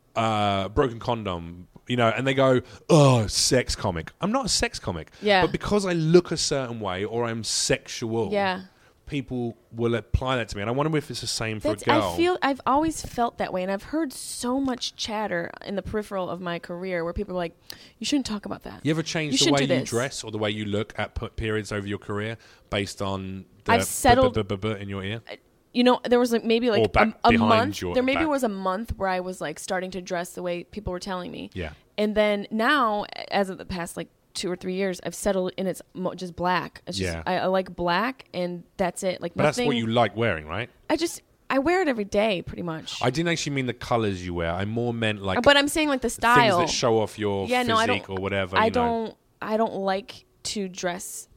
uh, Broken Condom, you know, and they go, oh, sex comic. I'm not a sex comic. Yeah. But because I look a certain way or I'm sexual, Yeah. people will apply that to me. And I wonder if it's the same for That's, a girl. I feel I've always felt that way, and I've heard so much chatter in the peripheral of my career where people are like, "You shouldn't talk about that." you ever change You the shouldn't way do you this. dress or the way you look at p- periods over your career based on the I've settled- b- b- b- b- in your ear? You know, there was like maybe like Or back a, a behind month. your There maybe back. was a month where I was like starting to dress the way people were telling me. Yeah. And then now, as of the past like two or three years, I've settled and it's mo- just black. It's just Yeah. I, I like black, and that's it. Like But that's nothing. what you like wearing, right? I just I wear it every day, pretty much. I didn't actually mean the colors you wear. I more meant like. But I'm saying like the style. Things that show off your yeah, physique no, I don't, or whatever. I you know. don't. I don't like to dress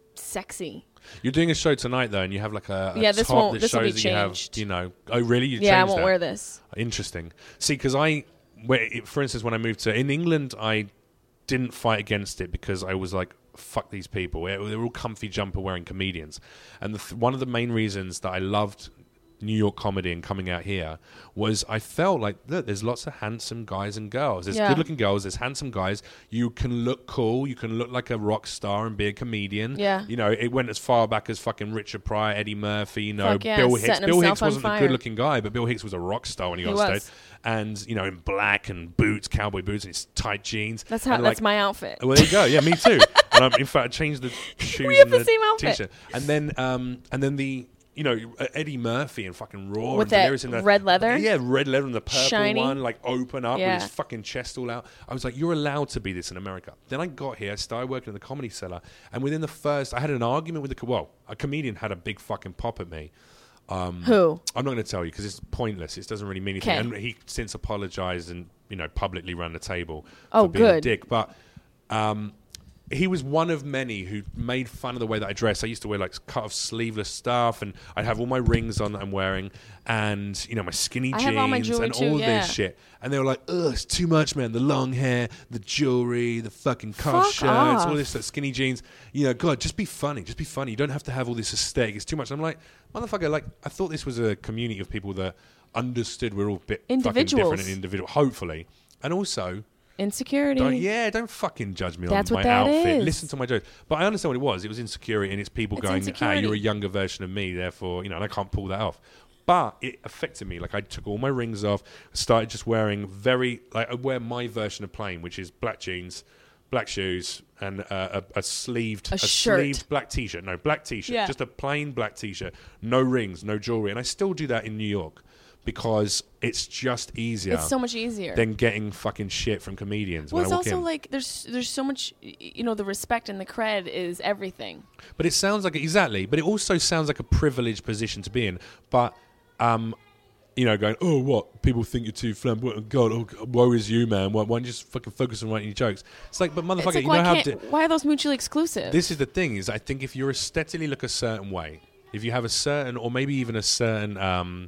sexy. You're doing a show tonight though, and you have like a, a yeah, this top won't. that This will be shows that you have. changed. You know. Oh, really? You yeah, I changed won't that? wear this. Interesting. See, because I, where, for instance, when I moved to in England, I didn't fight against it because I was like, fuck these people. They were all comfy jumper wearing comedians, and the th- one of the main reasons that I loved New York comedy and coming out here was I felt like, look, there's lots of handsome guys and girls. There's Yeah. good looking girls, there's handsome guys. You can look cool, you can look like a rock star and be a comedian. Yeah. You know, it went as far back as fucking Richard Pryor, Eddie Murphy, you know, Fuck yeah, Bill Hicks. setting Bill himself Hicks on wasn't a fire. good looking guy, but Bill Hicks was a rock star when he, He got on was. stage. And, you know, in black and boots, cowboy boots and his tight jeans. That's how. And, That's like, my outfit. well, there you go. Yeah, me too. And I'm, in fact, I changed the shoes. We have and the same outfit. T-shirt. And then, um, and then the, you know, uh, Eddie Murphy and fucking Raw With and that Delirious and the, red leather? Yeah, red leather and the purple Shiny. one, like open up Yeah. with his fucking chest all out. I was like, you're allowed to be this in America. Then I got here, I started working in the Comedy Cellar, and within the first, I had an argument with the well, a comedian had a big fucking pop at me. Um, Who? I'm not going to tell you because it's pointless. It doesn't really mean anything. 'Kay. And he since apologized and, you know, publicly ran the table Oh, for being a good. dick. But um, he was one of many who made fun of the way that I dressed. I used to wear like cut off sleeveless stuff, and I'd have all my rings on that I'm wearing, and you know my skinny I jeans have all my jewelry and too, all yeah. this shit. And they were like, "Ugh, it's too much, man. The long hair, the jewelry, the fucking cuff Fuck shirts, off. all this like, skinny jeans. You know, God, just be funny. Just be funny. You don't have to have all this aesthetic. It's too much." And I'm like, motherfucker, like I thought this was a community of people that understood we're all a bit fucking different Individuals. and individual, hopefully, and also. Insecurity. Don't, yeah, don't fucking judge me That's on what my that outfit. is. Listen to my jokes. But I understand what it was. It was insecurity, and it's people It's going, "Ah, insecurity. you're a younger version of me, therefore, you know," and I can't pull that off. But it affected me. Like I took all my rings off, started just wearing very like I wear my version of plain, which is black jeans, black shoes, and uh, a, a sleeved A shirt. sleeved black t-shirt. No, black t-shirt, Yeah. just a plain black t-shirt, no rings, no jewelry, and I still do that in New York because it's just easier. It's so much easier. than getting fucking shit from comedians. Well, when it's I walk also in. like there's there's so much, y- you know, the respect and the cred is everything. But it sounds like exactly. But it also sounds like a privileged position to be in. But um, you know, going, oh, what people think you're too flamboyant. God, oh, God, woe is you, man. Why, why don't you just fucking focus on writing your jokes? It's like, but motherfucker, It's like, you why know how can't? to. Why are those mutually exclusive? This is the thing: is I think if you aesthetically look a certain way, if you have a certain, or maybe even a certain, um,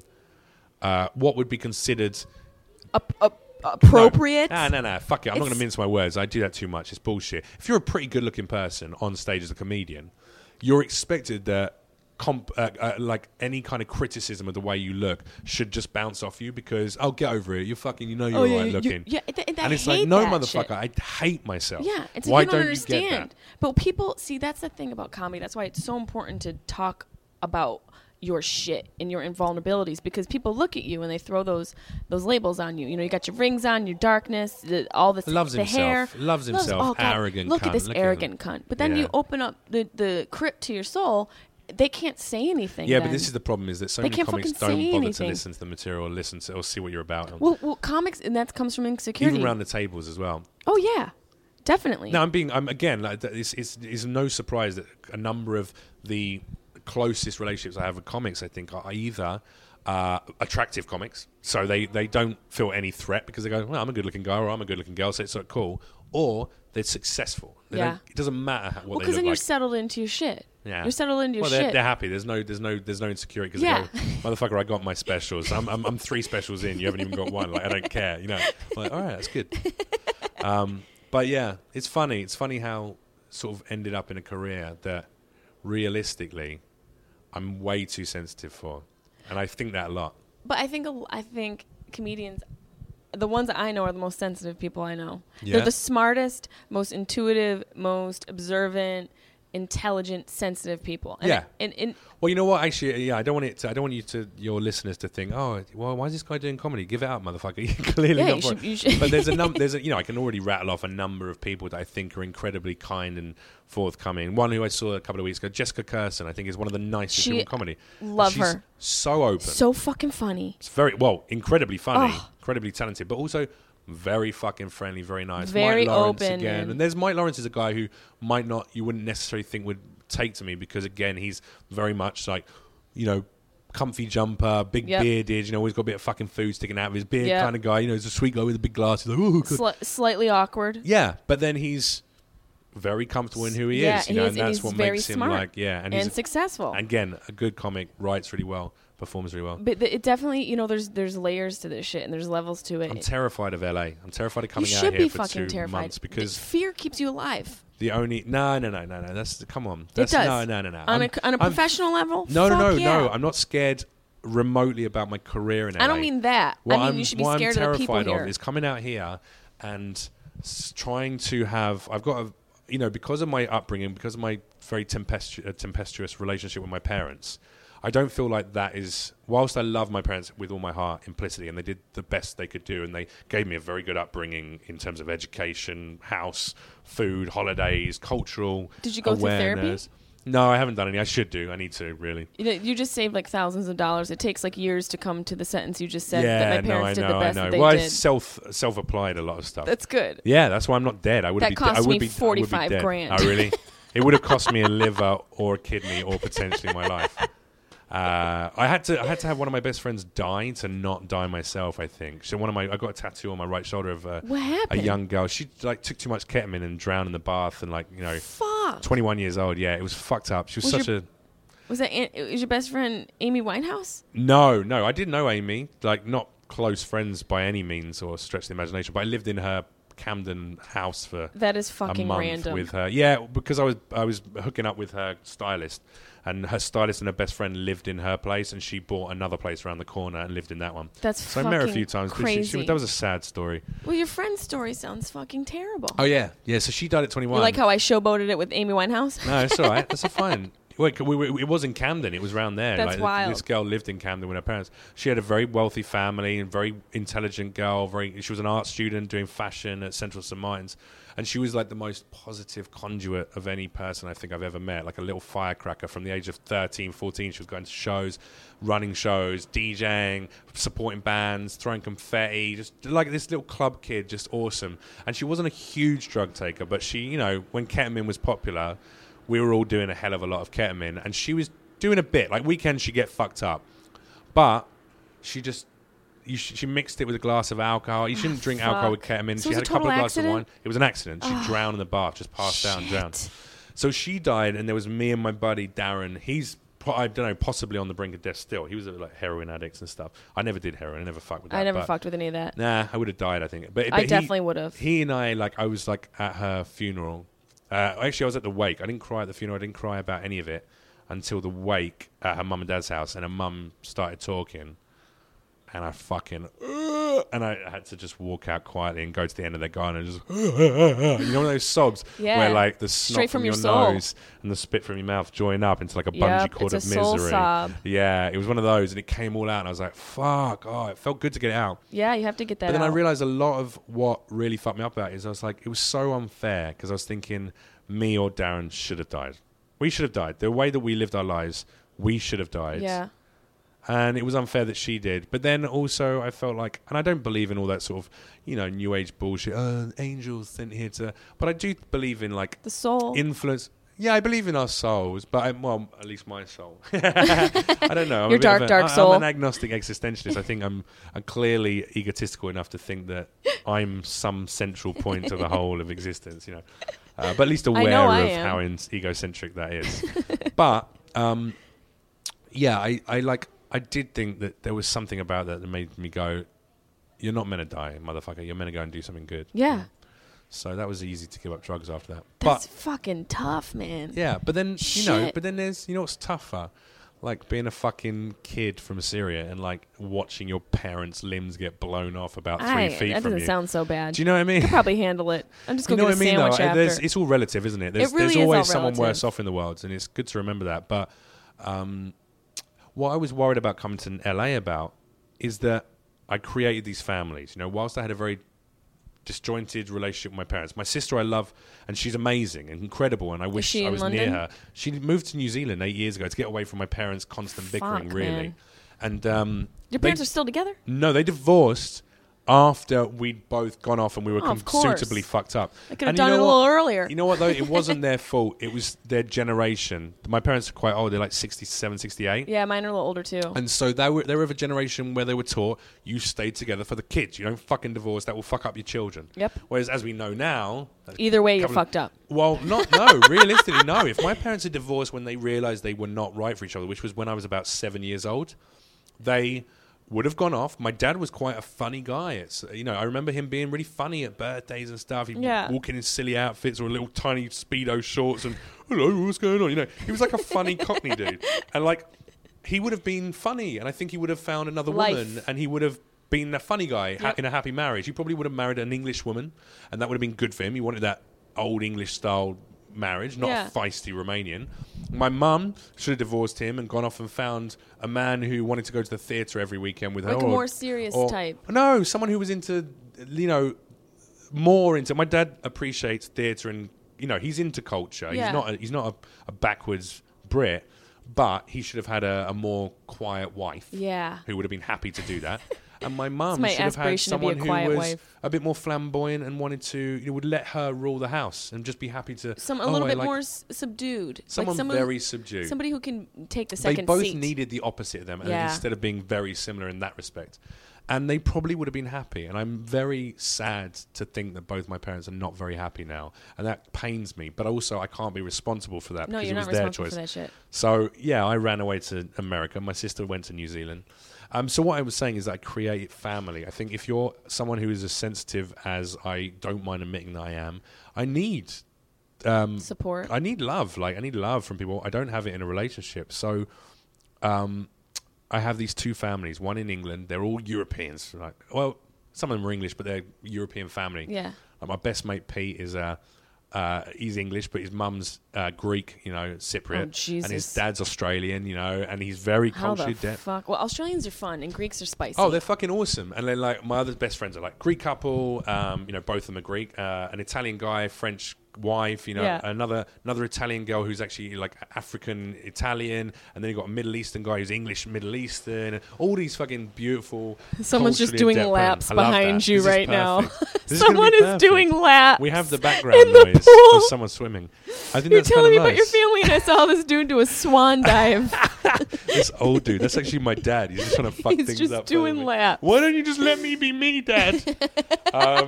uh, what would be considered Ap- ap- appropriate. No, no, no, fuck it. I'm not going It's- to mince my words. I do that too much. It's bullshit. If you're a pretty good-looking person on stage as a comedian, you're expected that comp, uh, uh, like any kind of criticism of the way you look should just bounce off you because, oh, get over it. You're fucking, you know you're Oh, all yeah, right you- looking. yeah, th- th- I and it's hate like, no, that motherfucker, shit. I hate myself. Yeah, it's why like you don't, don't understand. you get that? But people see that's the thing about comedy. That's why it's so important to talk about your shit and your invulnerabilities because people look at you and they throw those those labels on you. You know, you got your rings on, your darkness, the, all the Loves the himself. hair, Loves himself. oh, God, Arrogant Look cunt. at this Look at arrogant cunt. But then Yeah. you open up the the crypt to your soul. They can't say anything. Yeah, then. but this is the problem is that so They many can't comics fucking don't say bother anything. to listen to the material or listen to or see what you're about. well, well, comics, and that comes from insecurity. Even around the tables as well. oh yeah, definitely. No, I'm being. I'm again. Like, that- it's, it's, it's no surprise that a number of the closest relationships I have with comics, I think, are either uh, attractive comics, so they, they don't feel any threat because they go, well, I'm a good-looking guy or I'm a good-looking girl, so it's sort of cool, or they're successful. They Yeah. don't, it doesn't matter how- what well, they because look then you're like. settled into your shit. Yeah. You're settled into your well, they're, shit. they're happy. There's no, there's no, there's no insecurity because Yeah. they go, motherfucker, I got my specials. I'm, I'm, I'm three specials in. You haven't even got one. Like, I don't care. You know. I'm like, all right, that's good. Um, but yeah, it's funny. It's funny how sort of ended up in a career that realistically I'm way too sensitive for, and I think that a lot. But I think a- I think comedians, the ones that I know are the most sensitive people I know. Yeah? They're the smartest, most intuitive, most observant, intelligent, sensitive people. And, Yeah. And, and Well, you know what? Actually, yeah, I don't want it. To, I don't want you to your listeners to think, oh, well, why is this guy doing comedy? Give it up, motherfucker. You're clearly Yeah, not you for should- it. you should. But there's a number. There's a, you know, I can already rattle off a number of people that I think are incredibly kind and forthcoming. One who I saw a couple of weeks ago, Jessica Kirsten, I think is one of the nicest She- people in comedy. love She's her. So open. so fucking funny. It's very well, incredibly funny, Oh. incredibly talented, but also very fucking friendly, very nice. Very Mike Lawrence open again, and- and there's Mike Lawrence is a guy who might not, you wouldn't necessarily think would take to me because again, he's very much like, you know, comfy jumper, big Yep. bearded, you know, always got a bit of fucking food sticking out of his beard Yep. kind of guy. You know, he's a sweet guy with a big glasses. Like, oh, God. Sli- slightly awkward. Yeah, but then he's very comfortable in who he Yeah, is, you he know, is, and and that's he's what very makes him smart like, yeah, and, and he's successful. again a good comic, writes really well, performs really well. But th- it definitely, you know, there's there's layers to this shit and there's levels to it. I'm terrified of L A. I'm terrified of coming you out should here be for fucking two terrified months because fear keeps you alive. the only no no no no no that's come on that's it does. no no no no On I'm, a on a I'm- professional level. no no fuck no yeah. no I'm not scared remotely about my career in L A. I don't mean that. What I mean I'm, you should be what scared I'm of the people terrified here. of is coming out here and s- trying to have. I've got a, you know, because of my upbringing, because of my very tempestu- uh, tempestuous relationship with my parents, I don't feel like that is. Whilst I love my parents with all my heart, implicitly, and they did the best they could do, and they gave me a very good upbringing in terms of education, house, food, holidays, cultural. Did you go through therapy? awareness. No, I haven't done any. I should do. I need to really. You know, you just saved like thousands of dollars. It takes like years to come to the sentence you just said yeah, that my parents no, I know, did the best I know. that they well, I did. self self applied a lot of stuff. That's good. Yeah, that's why I'm not dead. I would That be. cost I would me be, forty-five I would be dead. grand. Oh, really? It would have cost me a liver or a kidney or potentially my life. Uh, I had to. I had to have one of my best friends die to not die myself. I think. So one of my. I got a tattoo on my right shoulder of a, What a happened? young girl. She like took too much ketamine and drowned in the bath and like you know, Fuck. twenty-one years old. Yeah, it was fucked up. She was, Was such your- a. Was that Aunt, was your best friend Amy Winehouse? No, no, I didn't know Amy. Like, not close friends by any means or stretch the imagination. But I lived in her Camden house for That is a fucking month random. with her. Yeah, because I was I was hooking up with her stylist, and her stylist and her best friend lived in her place, and she bought another place around the corner and lived in that one. That's So I fucking met her a few times. But crazy. she, she, that was a sad story. Well, your friend's story sounds fucking terrible. Oh yeah, yeah. So she died at twenty-one. You like how I showboated it with Amy Winehouse? No, it's all right. That's fine. Wait, we, we, it was in Camden. It was around there. That's like, wild. This girl lived in Camden with her parents. She had a very wealthy family and very intelligent girl. Very, she was an art student doing fashion at Central Saint Martin's, and she was like the most positive conduit of any person I think I've ever met. Like a little firecracker from the age of thirteen, fourteen. She was going to shows, running shows, DJing, supporting bands, throwing confetti. Just like this little club kid, just awesome. And she wasn't a huge drug taker, but she, you know, when ketamine was popular, we were all doing a hell of a lot of ketamine, and she was doing a bit. Like weekends, she'd get fucked up, but she just you sh- she mixed it with a glass of alcohol. You shouldn't drink alcohol with fuck. ketamine. So she it was had a a couple of total glasses of accident? wine. It was an accident. She Oh. drowned in the bath, just passed out and drowned. Shit. So she died, and there was me and my buddy Darren. He's po- I don't know, possibly on the brink of death still. He was a, like heroin addicts and stuff. I never did heroin. I never fucked with that. I never but fucked with any of that. Nah, I would have died. I think. But, but I he- definitely would have. He and I, like, I was like at her funeral. Uh, actually, I was at the wake. I didn't cry at the funeral. I didn't cry about any of it until the wake at her mum and dad's house, and her mum started talking, and I fucking uh, and I had to just walk out quietly and go to the end of their garden and just you know those sobs Yeah. where like the snot Straight from, from your, your soul. nose and the spit from your mouth join up into like a bungee Yep, cord it's of a soul misery. sob. Yeah, it was one of those, and it came all out, and I was like, "Fuck!" Oh, it felt good to get it out. Yeah, you have to get that But then I out. realized a lot of what really fucked me up about it is I was like, it was so unfair because I was thinking me or Darren should have died. We should have died. The way that we lived our lives, we should have died. Yeah. And it was unfair that she did. But then also I felt like, and I don't believe in all that sort of, you know, new age bullshit. Oh, angels sent here to, but I do believe in like The soul. influence. Yeah, I believe in our souls, but I'm, well, at least my soul. I don't know. I'm Your a bit dark, of a- dark I- soul. I'm an agnostic existentialist. I think I'm, I'm clearly egotistical enough to think that I'm some central point to the whole of existence, you know. Uh, but at least aware know I of am. how in- egocentric that is. But, um, yeah, I, I like, I did think that there was something about that that made me go, you're not meant to die, motherfucker. You're meant to go and do something good. yeah. So that was easy to give up drugs after that. That's But fucking tough, man. yeah, but then you know, Shit. but then there's you know what's tougher, like being a fucking kid from Syria and like watching your parents' limbs get blown off about three I, feet that from doesn't you. sound so bad. Do you know what I mean? I could probably handle it. I'm just You going know to what get I a mean? Though sandwich There's, after. it's all relative, isn't it? There's, It really there's is all always someone relative. worse off in the world, and it's good to remember that. But um, what I was worried about coming to L A about is that I created these families. You know, whilst I had a very disjointed relationship with my parents. My sister I love, and she's amazing and incredible, and I wish she I in was London? near her. She moved to New Zealand eight years ago to get away from my parents' constant bickering, Fuck, really. man. And um, Your they- parents are still together? no, they divorced after we'd both gone off and we were Oh, of suitably course. fucked up. I could have And done you it a know little what? earlier. You know what, though? It wasn't their fault. It was their generation. My parents are quite old. They're like sixty-seven, sixty-eight. Yeah, mine are a little older too. And so they were, they were of a generation where they were taught, you stay together for the kids. You don't fucking divorce. That will fuck up your children. Yep. Whereas, as we know now... Either way, you're couple of- fucked up. Well, not, no, realistically, no. If my parents had divorced when they realised they were not right for each other, which was when I was about seven years old, they... would have gone off. My dad was quite a funny guy. It's you know I remember him being really funny at birthdays and stuff. He'd Yeah. walk in in silly outfits or little tiny speedo shorts and hello, what's going on? You know, he was like a funny Cockney dude, and like he would have been funny, and I think he would have found another Life. woman, and he would have been a funny guy ha- Yep. in a happy marriage. He probably would have married an English woman, and that would have been good for him. He wanted that old English style marriage, not Yeah. a feisty Romanian. My mum should have divorced him and gone off and found a man who wanted to go to the theatre every weekend with her. Like a or- more serious or- type. No, someone who was into, you know, more into. My dad appreciates theatre and, you know, he's into culture. Yeah. He's not a, he's not a, a backwards Brit, but he should have had a, a more quiet wife. Yeah. Who would have been happy to do that. And my mum my should have had aspiration to be a someone who quiet was wife. a bit more flamboyant and wanted to, you know, would let her rule the house and just be happy to. Some a oh, little I bit like more s- subdued. Someone like someone, very subdued. Somebody who can take the They second both seat. needed the opposite of them, and Yeah. instead of being very similar in that respect. And they probably would have been happy. And I'm very sad to think that both my parents are not very happy now. And that pains me. But also, I can't be responsible for that no, because you're it was not their responsible choice. for that shit. So, yeah, I ran away to America. My sister went to New Zealand. Um, so what I was saying is that I create family. I think if you're someone who is as sensitive as I don't mind admitting that I am, I need... Um, Support. I need love. Like, I need love from people. I don't have it in a relationship. So... Um, I have these two families, one in England. They're all Europeans. Like, well, some of them are English, but they're European family. Yeah. Like my best mate Pete is uh, uh, he's English, but his mum's uh, Greek, you know, Cypriot, Oh, and Jesus. his dad's Australian, you know, and he's very How the culturally de- fuck? Well, Australians are fun and Greeks are spicy. Oh, they're fucking awesome. And then, like, my other best friends are like Greek couple. Um, you know, both of them are Greek. Uh, an Italian guy, French wife. You know, Yeah. another another Italian girl who's actually like African Italian. And then you got a Middle Eastern guy who's English Middle Eastern. All these fucking beautiful. Someone's just culturally doing adept laps women. I love behind that. you This is right now. perfect. This is gonna Someone be is perfect. doing laps. We have the background in the noise pool. of someone swimming. I think You're that's telling me kinda about your nice. family, and I saw this dude do a swan dive. This old dude. That's actually my dad. He's just trying to fuck He's things just up. doing over me. laps. Why don't you just let me be me, Dad? um,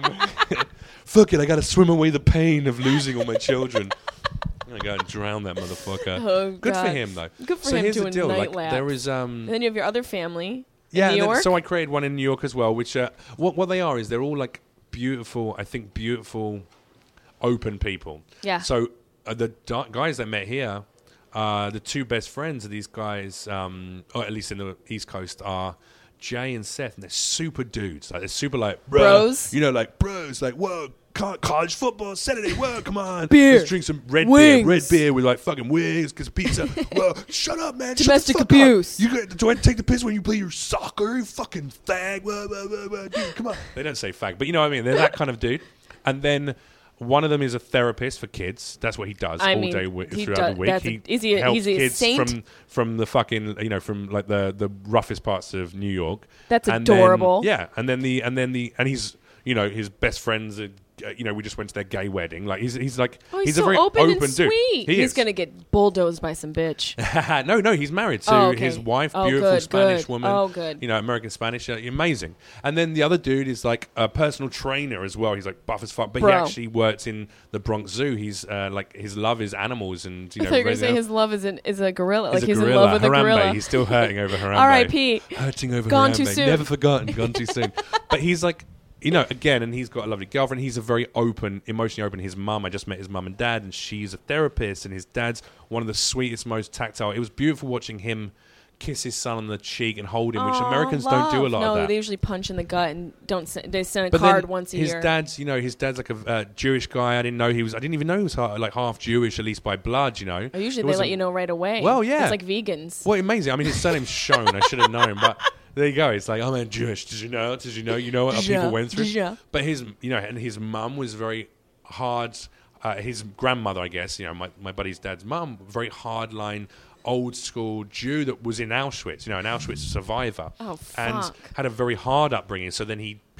fuck it. I got to swim away the pain of losing all my children. I'm gonna go and drown that motherfucker. Oh, Good for God. him though. Good for so him here's doing the deal. night Like laps. there is um. And then you have your other family. Yeah, in and New then- York. so I created one in New York as well, which uh, what what they are is they're all like beautiful. I think beautiful, open people. Yeah. So uh, the di- guys I met here, uh, the two best friends of these guys, um, or at least in the East Coast, are Jay and Seth, and they're super dudes. Like they're super like bruh, Bros? You know, like bros. Like whoa. co- College football Saturday, whoa, come on, Beer. let's drink some red Wings. beer, red beer with like fucking wings, get some pizza. Whoa, shut up, man. Domestic shut the fuck abuse. Up. You got, do I take the piss when you play your soccer? You fucking fag. Whoa, whoa, whoa, whoa. Dude, come on. They don't say fag, but you know what I mean. They're that kind of dude. And then one of them is a therapist for kids. That's what he does I all mean, day wi- he throughout does- the week. that's a- he is he a- helps he's a kids saint? from from the fucking you know from like the the roughest parts of New York. That's And then- adorable. yeah, and then the and then the and he's you know his best friends. Are, uh, you know, we just went to their gay wedding. Like he's he's like Oh, he's, he's so a very open, open, and dude. sweet. He he's is. gonna get bulldozed by some bitch. no, no, he's married to Oh, okay. his wife, Oh, beautiful good, Spanish good. woman. Oh, good. You know, American Spanish, uh, amazing. And then the other dude is like a personal trainer as well. He's like buff as fuck, but Bro. he actually works in the Bronx Zoo. He's uh, like his love is animals, and you I know, thought you were gonna raising say up- his love is an, is a gorilla. he's Like a he's gorilla. in love with Harambe. a gorilla. He's still hurting over Harambe. R I P Hurting over Gone Harambe. too soon. Never forgotten. Gone too soon. But he's like. You know, again, and he's got a lovely girlfriend. He's a very open, emotionally open. His mum, I just met his mum and dad, and she's a therapist, and his dad's one of the sweetest, most tactile. It was beautiful watching him kiss his son on the cheek and hold him, which Aw, Americans love. don't do a lot no, of that. they usually punch in the gut and don't. Send, they send a But card then once a his year. dad's, you know, his dad's like a uh, Jewish guy. I didn't know he was. I didn't even know he was ha- like half Jewish, at least by blood. You know. Or usually It they let wasn't- you know right away. Well, yeah. It's like vegans. Well, amazing. I mean, his surname's Shown. I should have known, but there you go. It's like, oh man, Jewish. Did you know? Did you know? You know what Yeah. people went through. Yeah. But his, you know, and his mum was very hard. Uh, his grandmother, I guess, you know, my my buddy's dad's mum, very hardline, old school Jew that was in Auschwitz. You know, an Auschwitz survivor. Oh, And fuck. had a very hard upbringing. So then he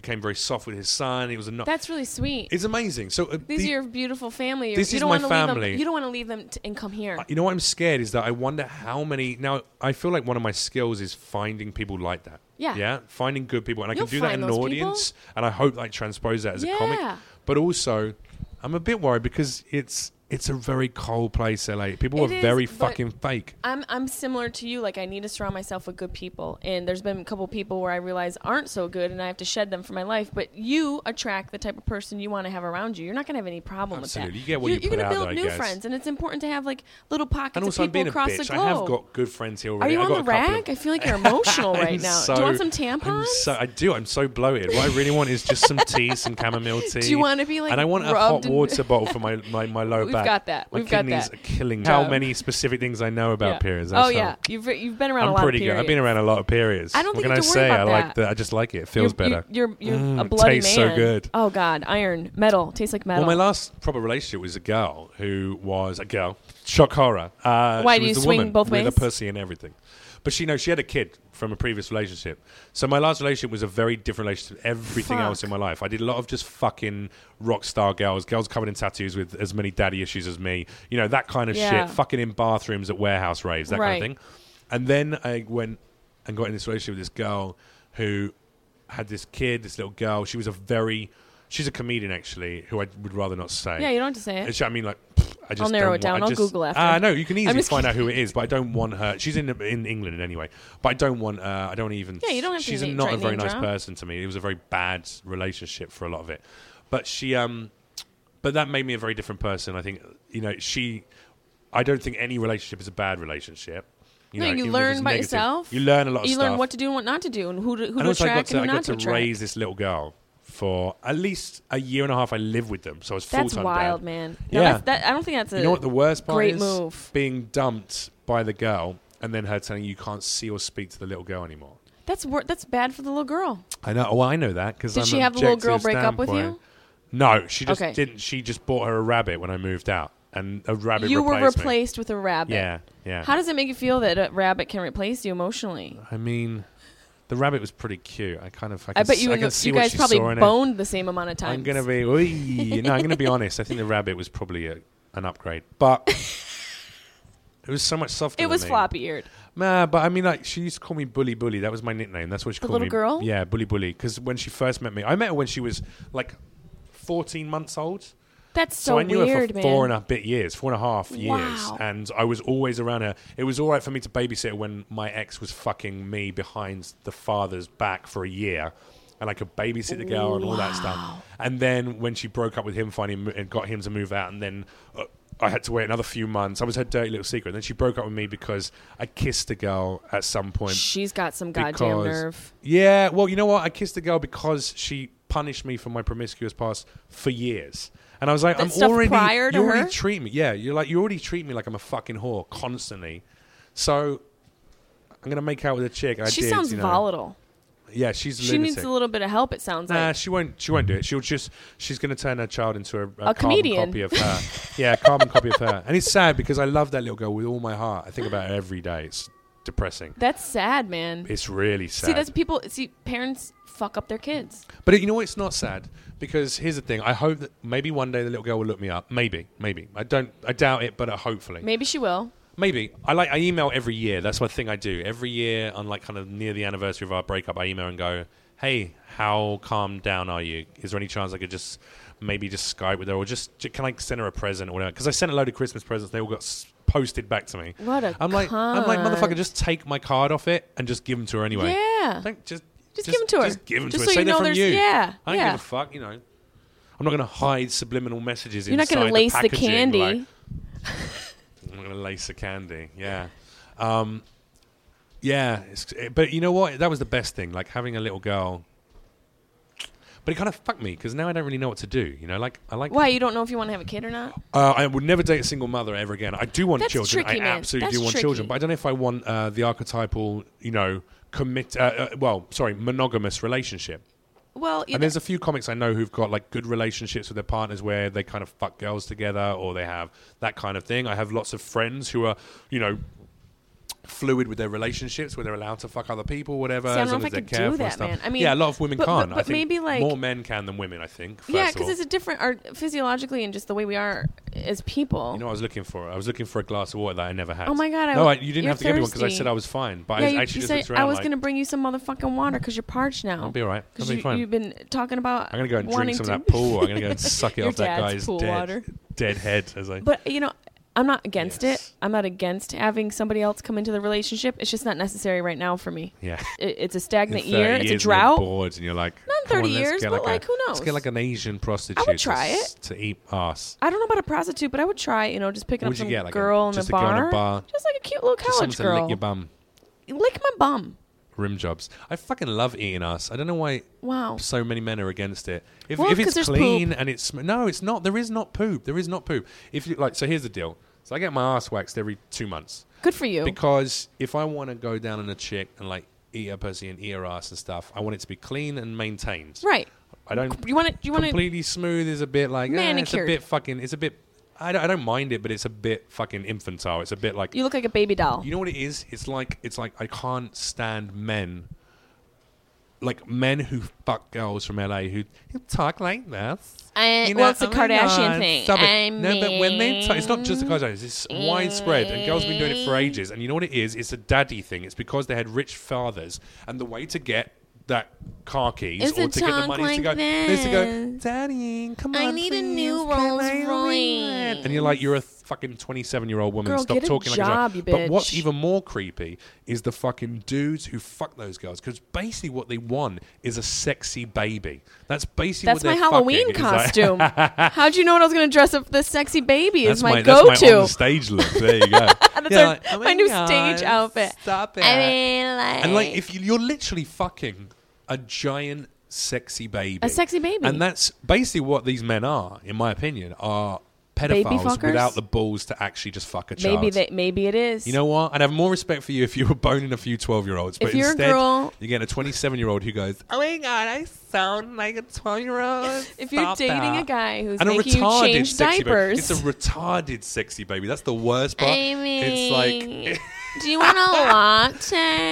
became very soft with his son. He was a no- That's really sweet. It's amazing. So uh, These the, are your beautiful family. This you is don't my wanna leave family. Them, you don't want to leave them to, and come here. You know what I'm scared is that I wonder how many. Now I feel like one of my skills is finding people like that. Yeah. Yeah. Finding good people, and I You'll can do that find in an those audience, and I hope I transpose that as Yeah. a comic. But also, I'm a bit worried because it's it's a very cold place, L A. People It are is, very but- fucking fake. I'm I'm similar to you. Like I need to surround myself with good people, and there's been a couple people where I realize aren't so good, and I have to shed them from my life. But you attract the type of person you want to have around you. You're not gonna have any problem Absolutely. with that. You get what you you're put gonna out build there, I new guess. friends, and it's important to have like little pockets And also, of I'm people being a across bitch. the globe. I have got good friends here already. Are you I on got the a couple rag? of- I feel like you're emotional right I'm now. So, Do you want some I'm tampons? so, I do. I'm so bloated. What I really want is just some tea, some chamomile tea. Do you want to be like and I want a hot rubbed in- water bottle for my, my, my lower We've back. got that. My We've got kidneys that. are killing me. Yeah. How many specific things I know about Yeah. periods. That's Oh yeah, how- you've you've been around a I'm lot pretty of good. periods. I've been around a lot of periods. I don't think what you can have I to worry say? about I like that. the. I just like it. It feels you're, better. You're you're, Mm, a bloody tastes so man. good. Oh God, iron, metal, tastes like metal. Well, my last proper relationship was a girl who was a girl. Shock horror. Uh, Why she do was you the swing woman both with ways? a pussy and everything. But she knows she had a kid from a previous relationship. So my last relationship was a very different relationship to everything Fuck. else in my life. I did a lot of just fucking rock star girls, girls covered in tattoos with as many daddy issues as me. You know, that kind of Yeah. shit. Fucking in bathrooms at warehouse raves, that Right. kind of thing. And then I went and got in this relationship with this girl who had this kid, this little girl. She was a very... She's a comedian, actually, who I would rather not say. Yeah, you don't have to say it. It's- I mean, like, pfft, I just I'll narrow don't it down. Want, I I'll just, Google after. Ah, no, you can easily just find out who it is, but I don't want her. She's in in England anyway, but I don't want. Uh, I don't even. Yeah, you don't have to She's name- not try a very name nice drop. person to me. It was a very bad relationship for a lot of it, but she. Um, but that made me a very different person. I think you know she. I don't think any relationship is a bad relationship. You No, know, you even if learn it's about negative. yourself. You learn a lot of You stuff. learn what to do and what not to do, and who to, who and to also I got attract to, and I who got not to to attract. raise this little girl for at least a year and a half. I lived with them, so I was full time. That's wild, dad. man. No, Yeah. that's, that, I don't think that's a You know what the worst part great is? move. Being dumped by the girl and then her telling you you can't see or speak to the little girl anymore. That's wor- that's bad for the little girl. I know. Well, I know that because Did I'm she have the little girl objective break up with standpoint. you? No, she just Okay. didn't. She just bought her a rabbit when I moved out, and a rabbit You were replaced me. replaced with a rabbit. Yeah, yeah. How does it make you feel that a rabbit can replace you emotionally? I mean, the rabbit was pretty cute. I kind of. I, can I bet s- you I and can the, see you what guys she probably saw in it. boned the same amount of times. I'm gonna be. Oy. No, I'm gonna be honest. I think the rabbit was probably a, an upgrade, but it was so much softer. It than was me. floppy eared. Nah, but I mean, like, she used to call me Bully Bully. That was my nickname. That's what she The called little me. girl? Yeah, Bully Bully. Because when she first met me, I met her when she was like fourteen months old. That's So, so, I knew weird, her for man. four and a bit years, four and a half years, Wow. and I was always around her. It was all right for me to babysit her when my ex was fucking me behind the father's back for a year, and I could babysit the girl and all that stuff. And then when she broke up with him, finally mo- and got him to move out, and then uh, I had to wait another few months. I was her dirty little secret. And then she broke up with me because I kissed the girl at some point. She's got some goddamn because- nerve. Yeah, well, you know what? I kissed the girl because she punished me for my promiscuous past for years. And I was like, That I'm stuff already, prior to you already her? treat me. Yeah, you're like, you already treat me like I'm a fucking whore constantly. So I'm going to make out with a chick. And I She did, sounds you know. volatile. Yeah, she's a She lunatic. needs a little bit of help, it sounds Nah, like. she won't. She won't do it. She'll just. She's going to turn her child into a, a, A carbon comedian. copy of her. Yeah, a carbon copy of her. And it's sad because I love that little girl with all my heart. I think about her every day. It's depressing. That's sad, man. It's really sad. See, that's people. See, parents fuck up their kids. But you know what? It's not sad because here's the thing. I hope that maybe one day the little girl will look me up. Maybe, maybe. I don't. I doubt it, but uh, hopefully. Maybe she will. Maybe. I like. I email every year. That's one thing I do every year. On like kind of near the anniversary of our breakup, I email and go, "Hey, how calmed down are you? Is there any chance I could just maybe just Skype with her, or just j- can I send her a present or whatever?" Because I sent a load of Christmas presents. They all got s- posted back to me. What a I'm like, I'm like, cunt. motherfucker, just take my card off it and just give them to her anyway. Yeah. Don't just. Just give 'em to her. Just give them Just to her. so Say you they're know from there's- you. yeah, I don't yeah. give a fuck. You know, I'm not going to hide subliminal messages. You're not going gonna to lace the packaging, candy. like- I'm not going to lace the candy. Yeah, um, yeah. It's, but you know what? That was the best thing. Like having a little girl. But it kind of fucked me because now I don't really know what to do. You know, like I like. Why, you don't know if you want to have a kid or not? Uh, I would never date a single mother ever again. I do want That's children. tricky, I man. absolutely That's do want tricky. children. But I don't know if I want uh, the archetypal, you know, commit. Uh, uh, well, sorry, monogamous relationship. Well, you And there's a few comics I know who've got like good relationships with their partners where they kind of fuck girls together or they have that kind of thing. I have lots of friends who are, you know, fluid with their relationships, where they're allowed to fuck other people, whatever, See, I as don't long know as if they're I could do careful and that, stuff. man. I mean, yeah, a lot of women but- can't. but- I but think maybe, like- more men can than women. I think. First Yeah, of all. because it's a different, our physiologically and just the way we are as people. You know what I was looking for? I was looking for a glass of water that I never had. Oh my God, I No, w- I, you didn't you're have to give me one because I thirsty. said I was fine. But yeah, I you, actually you just said looked around I was like, going to bring you some motherfucking water because you're parched now. I'll be all right. I'll Because be you, fine. you've been talking about I'm going to go and drink wanting some to of that pool. I'm going to go and suck it Your off that dad's guy's pool dead, water. dead head. As I, But, you know, I'm not against Yes. it. I'm not against having somebody else come into the relationship. It's just not necessary right now for me. yeah. It, it's a In stagnant thirty year. years It's a and drought. You're bored and you're like, Not in "Come on, thirty let's years, get but, a- like, who Let's knows? get like an Asian prostitute. would try to, s- it. to eat ass. I don't know about a prostitute, but I would try, you know, just picking What up would some you get, like a- girl in just the a girl in a bar. bar? Just like a cute little Just someone college to girl. lick your bum. Lick my bum. Rim jobs. I fucking love eating ass. I don't know why Wow. so many men are against it. If, Well, if 'cause it's there's clean poop. and it's sm- no, it's not. There is not poop. There is not poop. If you like, so here's the deal. So I get my ass waxed every two months Good for you. because if I want to go down on a chick and like eat her pussy and eat her ass and stuff, I want it to be clean and maintained. Right. I don't. You want to? You want to? completely smooth is a bit like eh, it's a Manicured. bit fucking. It's a bit. I don't, I don't mind it, but it's a bit fucking infantile. It's a bit like You look like a baby doll. you know what it is? It's like it's like I can't stand men. Like men who fuck girls from L A who, who talk like this. I, You know, well, it's a oh my Kardashian God, thing. stop it. I no, but when they t- it's not just the mean- Kardashians. It's widespread, and girls have been doing it for ages. And you know what it is? It's a daddy thing. It's because they had rich fathers, and the way to get that car keys Is or to to get the talk money is to like go, is to go, this. Daddy, come on, I need a please, new can Rolls I ring Royce." it?" And you're like, you're a fucking twenty-seven-year-old woman. Girl, Stop get a talking job, like you a But what's bitch. even more creepy is the fucking dudes who fuck those girls, because basically what they want is a sexy baby. That's basically That's what my they're Halloween fucking. It's like- costume. How'd you know what I was going to dress up this sexy baby? That's Is my, that's my go-to. on stage look. There you go. That's Yeah, our- like, oh my new God, stage outfit. Stop it. I mean, like, and like, if you, you're literally fucking a giant sexy baby, a sexy baby. and that's basically what these men are, in my opinion, are Baby pedophiles fuckers? without the balls to actually just fuck a child. maybe they, maybe it is. You know what? I'd have more respect for you if you were boning a few twelve-year-olds. But If you're a instead, girl- you get a twenty-seven-year-old who goes, "Oh my God, I sound like a twelve-year-old." if you're Stop dating that." a guy who's and a making you retarded change sexy diapers, baby. It's a retarded sexy baby. That's the worst part. I mean, it's like. do you want a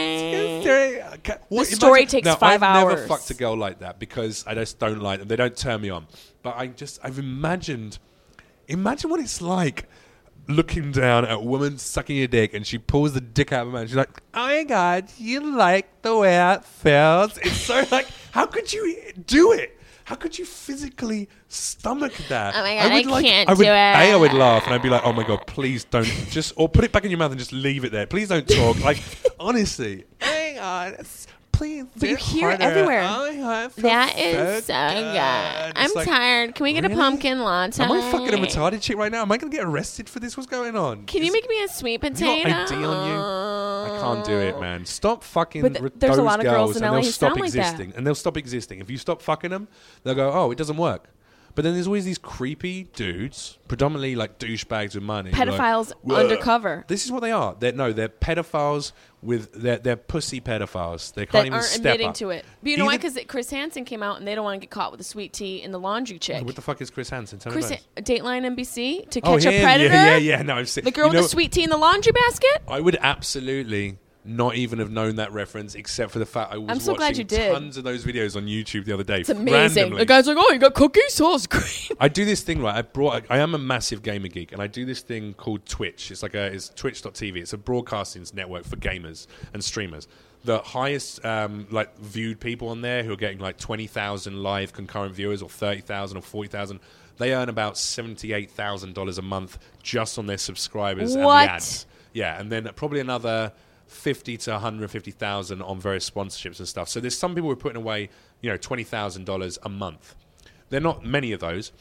latte? What, The story imagine- takes now, five I've never hours. fucked a girl like that because I just don't like them. They don't turn me on. But I just, I've imagined, imagine what it's like looking down at a woman sucking your dick and she pulls the dick out of her mouth. She's like, "Oh my God, you like the way it feels?" It's so like, how could you do it? How could you physically stomach that? Oh my God, would I like, can't I would, do it. A, I would laugh and I'd be like, "Oh my God, please don't just," or put it back in your mouth and just leave it there. Please don't talk. Like, honestly. Hang on. Please. But you do hear it harder. everywhere. Oh my God, it feels That is so good. good. It's I'm like, tired. Can we get really? a pumpkin latte? Am I fucking a retarded chick right now? Am I going to get arrested for this? What's going on? Can you Is- make me a sweet you potato? got I D on you? I can't do it, man. Stop fucking But th- with there's a those lot of girls girls in and L A they'll who stop sound like that. existing. And they'll stop existing. If you stop fucking them, they'll go, "Oh, it doesn't work." But then there's always these creepy dudes, predominantly like douchebags with money. who are like, Pedophiles "Whoa." undercover. This is what they are. They're, no, they're pedophiles with they're, they're pussy pedophiles. They can't That even aren't step admitting up. to it. But you know why? Either- Because Chris Hansen came out and they don't want to get caught with a sweet tea in the laundry chick. What the fuck is Chris Hansen? Tell Chris, me about it. Dateline N B C to Oh, catch yeah, a predator. yeah, yeah, yeah. No, I've seen The girl you know, with the sweet tea in the laundry basket. I would absolutely not even have known that reference, except for the fact I was I'm so glad watching you did. tons of those videos on YouTube the other day. It's amazing. randomly. The guy's like, "Oh, you got cookies? Oh, it's great." I do this thing right. I brought. I am a massive gamer geek, and I do this thing called Twitch. It's like a it's twitch dot t v. It's a broadcasting network for gamers and streamers. The highest um, like viewed people on there who are getting like twenty thousand live concurrent viewers, or thirty thousand, or forty thousand. They earn about seventy eight thousand dollars a month just on their subscribers What? and the ads. Yeah, and then probably another fifty to one hundred fifty thousand on various sponsorships and stuff. So there's some people who are putting away, you know, twenty thousand dollars a month. There are not many of those.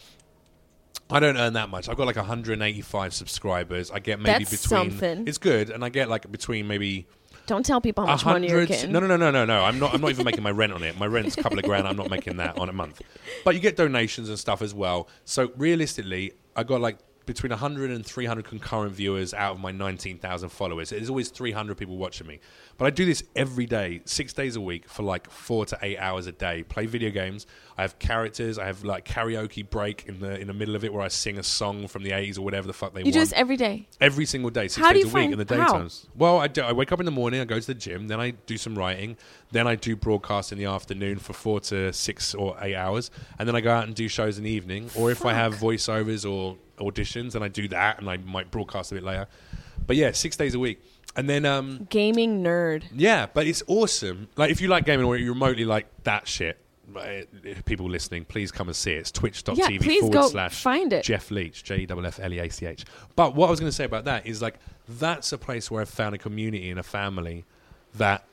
I don't earn that much. I've got like one hundred eighty-five subscribers. I get maybe That's between something. It's good, and I get like between maybe Don't tell people how a much money you're hundred. getting. No, no, no, no, no, no. I'm not. I'm not even making my rent on it. My rent's a couple of grand. I'm not making that on a month. But you get donations and stuff as well. So realistically, I got like between one hundred and three hundred concurrent viewers out of my nineteen thousand followers. There's always three hundred people watching me. But I do this every day, six days a week for like four to eight hours a day. Play video games. I have characters. I have like karaoke break in the in the middle of it where I sing a song from the eighties or whatever the fuck they You want. do this every day. Every single day, six How do days you a week find- in the how? daytimes. Well, I, do, I wake up in the morning, I go to the gym, then I do some writing, then I do broadcast in the afternoon for four to six or eight hours, and then I go out and do shows in the evening. Or if I have voiceovers or auditions, then I do that, and I might broadcast a bit later. But yeah, six days a week. And then, um, Gaming nerd. yeah, but it's awesome. Like, if you like gaming or you remotely like that shit, uh, people listening, please come and see it. It's twitch.tv Yeah, please forward go slash find it. Jeff Leach, J E F F L E A C H. But what I was going to say about that is, like, that's a place where I've found a community and a family that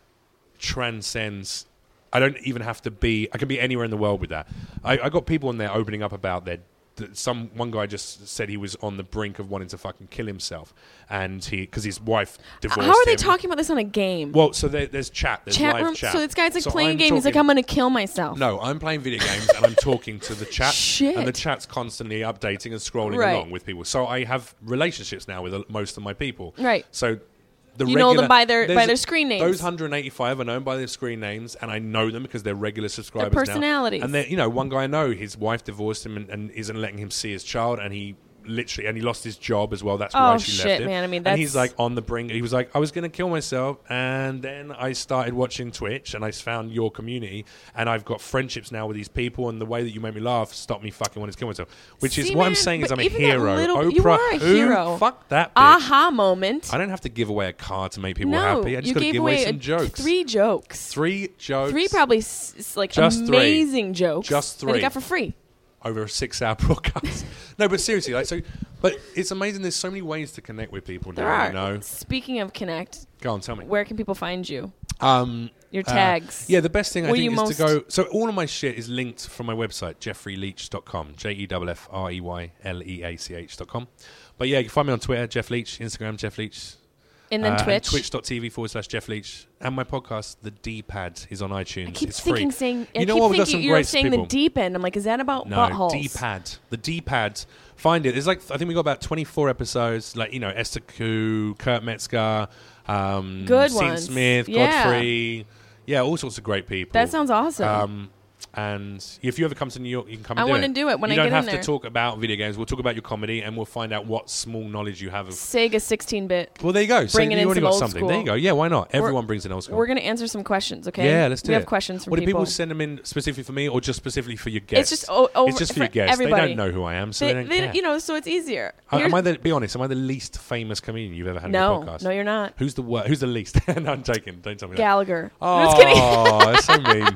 transcends. I don't even have to be, I can be anywhere in the world with that. I, I got people in there opening up about their some one guy just said he was on the brink of wanting to fucking kill himself, and he because his wife divorced How are they him. talking about this on a game? Well, so there, there's chat, there's Chat live room? chat. So this guy's like So playing a I'm game. He's like, talking- I'm going to kill myself. No, I'm playing video games and I'm talking to the chat. Shit. And the chat's constantly updating and scrolling Right. along with people. So I have relationships now with uh, most of my people. Right. So the You know regular, them by their- by there's- their screen names. Those one hundred eighty-five are known by their screen names, and I know them because they're regular subscribers now. personalities. And they're, you know, one guy I know, his wife divorced him and, and isn't letting him see his child, and he literally and he lost his job as well. That's Oh, why she shit, left him. man. I mean, and he's that's- like on the brink. He was like, I was going to kill myself, and then I started watching Twitch, and I found your community, and I've got friendships now with these people, and the way that you make me laugh stopped me fucking wanting to kill myself. Which is See, what I'm man, saying is but I'm a even that hero. little- Oprah, you are a who? hero. Fuck that bitch. Aha moment. I don't have to give away a car to make people no, happy. I just you got to gave give away away a- some jokes. three jokes. Three jokes. Three probably s- s- like Just three. amazing jokes. Just that you three. got for free. over a six-hour broadcast. No, but seriously, like so. But it's amazing. There's so many ways to connect with people now. There are. You know, Speaking of connect, go on, tell me. where can people find you? Um, Your uh, tags. yeah, the best thing I Were think you is most- to go. So all of my shit is linked from my website, jeffrey leach dot com, J E F F R E Y L E A C H dot com. But yeah, you can find me on Twitter, Jeff Leach, Instagram, Jeff Leach. And then uh, Twitch. Twitch.tv forward slash Jeff Leach. And my podcast, The D-Pad, is on iTunes. I keep it's thinking free. saying. I You know keep what? We've got thinking some you're great saying people. the deep end. I'm like, is that about No, buttholes? D-Pad. The D-Pad. Find it. There's like, I think we got about twenty-four episodes. Like, you know, Esther Koo, Kurt Metzger, um, Good Sean ones. Smith, Yeah. Godfrey. Yeah, all sorts of great people. That sounds awesome. Um, and if you ever come to New York, you can come and I do wanna it. do it when you I don't get in have there. to talk about video games. We'll talk about your comedy, and we'll find out what small knowledge you have of. Sega sixteen-bit. Well, there you go. So Bringing you in already some got old something. school. There you go. Yeah, why not? We're- Everyone brings in old school. We're going to answer some questions, okay? Yeah, let's do we it. have questions from Well, do people. people send them in specifically for me, or just specifically for your guests? It's just o- over it's just for for your guests. everybody. They don't know who I am, so They- they, don't they- care. you know, so it's easier. Uh, Here's- am I the? Be honest. Am I the least famous comedian you've ever had no, on your podcast? no, you're not. Who's the wor- Who's the least? No, I'm joking. Don't tell me that. Gallagher. Oh, Just kidding. that's so mean.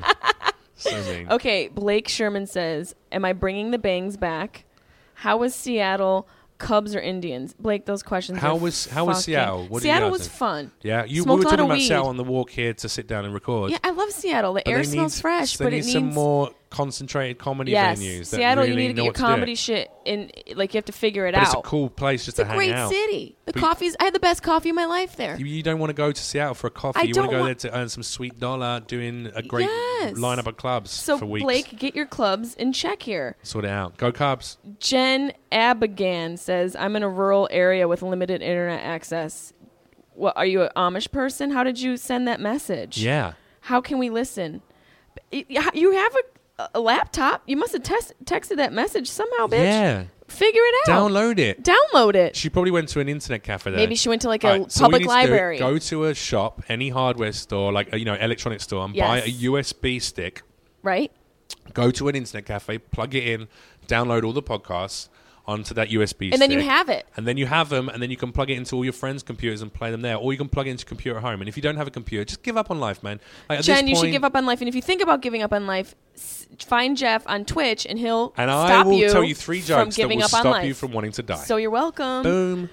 So mean. Okay, Blake Sherman says, "Am I bringing the bangs back? How was Seattle? Cubs or Indians?" Blake, those questions. How are was How was fucking- Seattle? What did Seattle you guys was think? fun. Yeah, you we Smoked were a lot talking of about weed. Seattle on the walk here to sit down and record. Yeah, I love Seattle. The but air they smells need, fresh, they but need it some needs more concentrated comedy yes. venues. That Seattle, really you need to know get your what to do. comedy shit in. Like you have to figure it But out. it's a cool place just It's to a great hang out. city. The But- coffee's. I had the best coffee of my life there. You, you don't want to go to Seattle for a coffee. I you want don't to go want- there to earn some sweet dollar, doing a great Yes. lineup of clubs So for weeks. Blake, get your clubs in check here. Sort it out. Go Cubs. Jen Abigan says, "I'm in a rural area with limited internet access. What are you, an Amish person? How did you send that message? Yeah. How can we listen? Y- y- You have a, a laptop. You must have test, texted that message somehow, bitch. Yeah. Figure it out. Download it. Download it. She probably went to an internet cafe there. Maybe she went to like a All right, so what public you need to do, library. go to a shop, any hardware store, like a, you know, electronic store, and buy Yes. a U S B stick. Right? Go to an internet cafe, plug it in, download all the podcasts onto that U S B stick. And then you have it. And then you have them, and then you can plug it into all your friends' computers and play them there. Or you can plug it into a computer at home. And if you don't have a computer, just give up on life, man. Like, at Jen, this you should point- give up on life. And if you think about giving up on life, s- find Jeff on Twitch and he'll And I stop will you tell you three from jokes that giving will up on stop life. you from wanting to die. So you're welcome. Boom.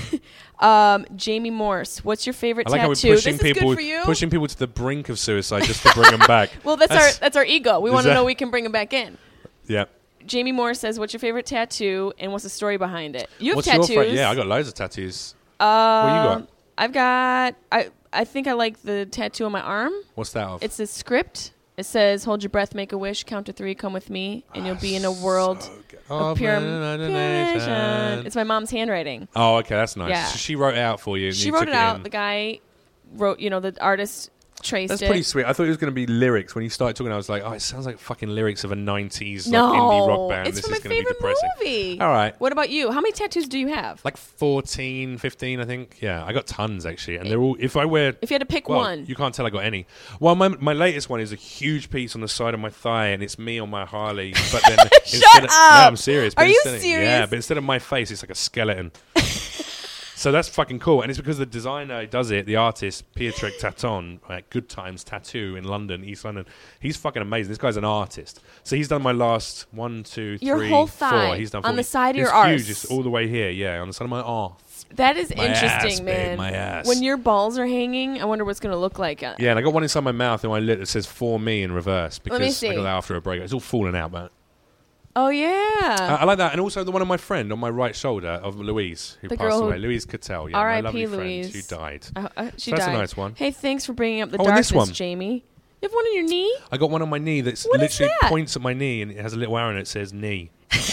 Um, Jamie Morse, what's your favorite I like how we're tattoo? pushing This is people, good for you. pushing people to the brink of suicide just to bring them back. Well, that's, our that's our ego. We Is want to that- know we can bring him back in. Yeah. Jamie Moore says, "What's your favorite tattoo and what's the story behind it?" You have What's tattoos. your fa- Yeah, I got loads of tattoos. Um, what you got? I've got. I I think I like the tattoo on my arm. What's that of? It's a script. It says, "Hold your breath, make a wish, count to three, come with me, and you'll be in a world So good. of pure imagination." It's my mom's handwriting. Oh, okay, that's nice. Yeah. So she wrote it out for you. And She you wrote took it out. in. The guy wrote, you know, the artist traced That's it. pretty sweet. I thought it was going to be lyrics. When you started talking, I was like, oh, it sounds like fucking lyrics of a nineties no, like, indie rock band. it's This from is my going to be favorite depressing. movie. All right. What about you? How many tattoos do you have? Like fourteen, fifteen, I think. Yeah, I got tons, actually. And they're all, if I wear... If you had to pick well, one. you can't tell I got any. Well, my my latest one is a huge piece on the side of my thigh, and it's me on my Harley. But then Shut of, up! No, I'm serious. But Are you instead of- serious? Yeah, but instead of my face, it's like a skeleton. So that's fucking cool. And it's because the designer does it, the artist, Pietrek Taton, at Good Times Tattoo in London, East London. He's fucking amazing. This guy's an artist. So he's done my last one, two, Your three, whole four. thigh He's done on four. the side of it's your huge. arse. It's all the way here, yeah, on the side of my arse. That is My interesting, ass, babe, man. my ass. When your balls are hanging, I wonder what's going to look like. Uh, Yeah, and I got one inside my mouth and my lip that says "for me" in reverse because Let me see. I got that after a break. It's all falling out, man. Oh, yeah. I, I like that, and also the one of my friend on my right shoulder of Louise, who The passed girl who- away. Louise Cattell, yeah, R my I P lovely Louise. friend who died. Uh, uh, she So that's a died. nice one. Hey, thanks for bringing up the Oh, and this darkness, one. Jamie. You have one on your knee? I got one on my knee that's What is literally that? points at my knee and it has a little arrow and it says knee.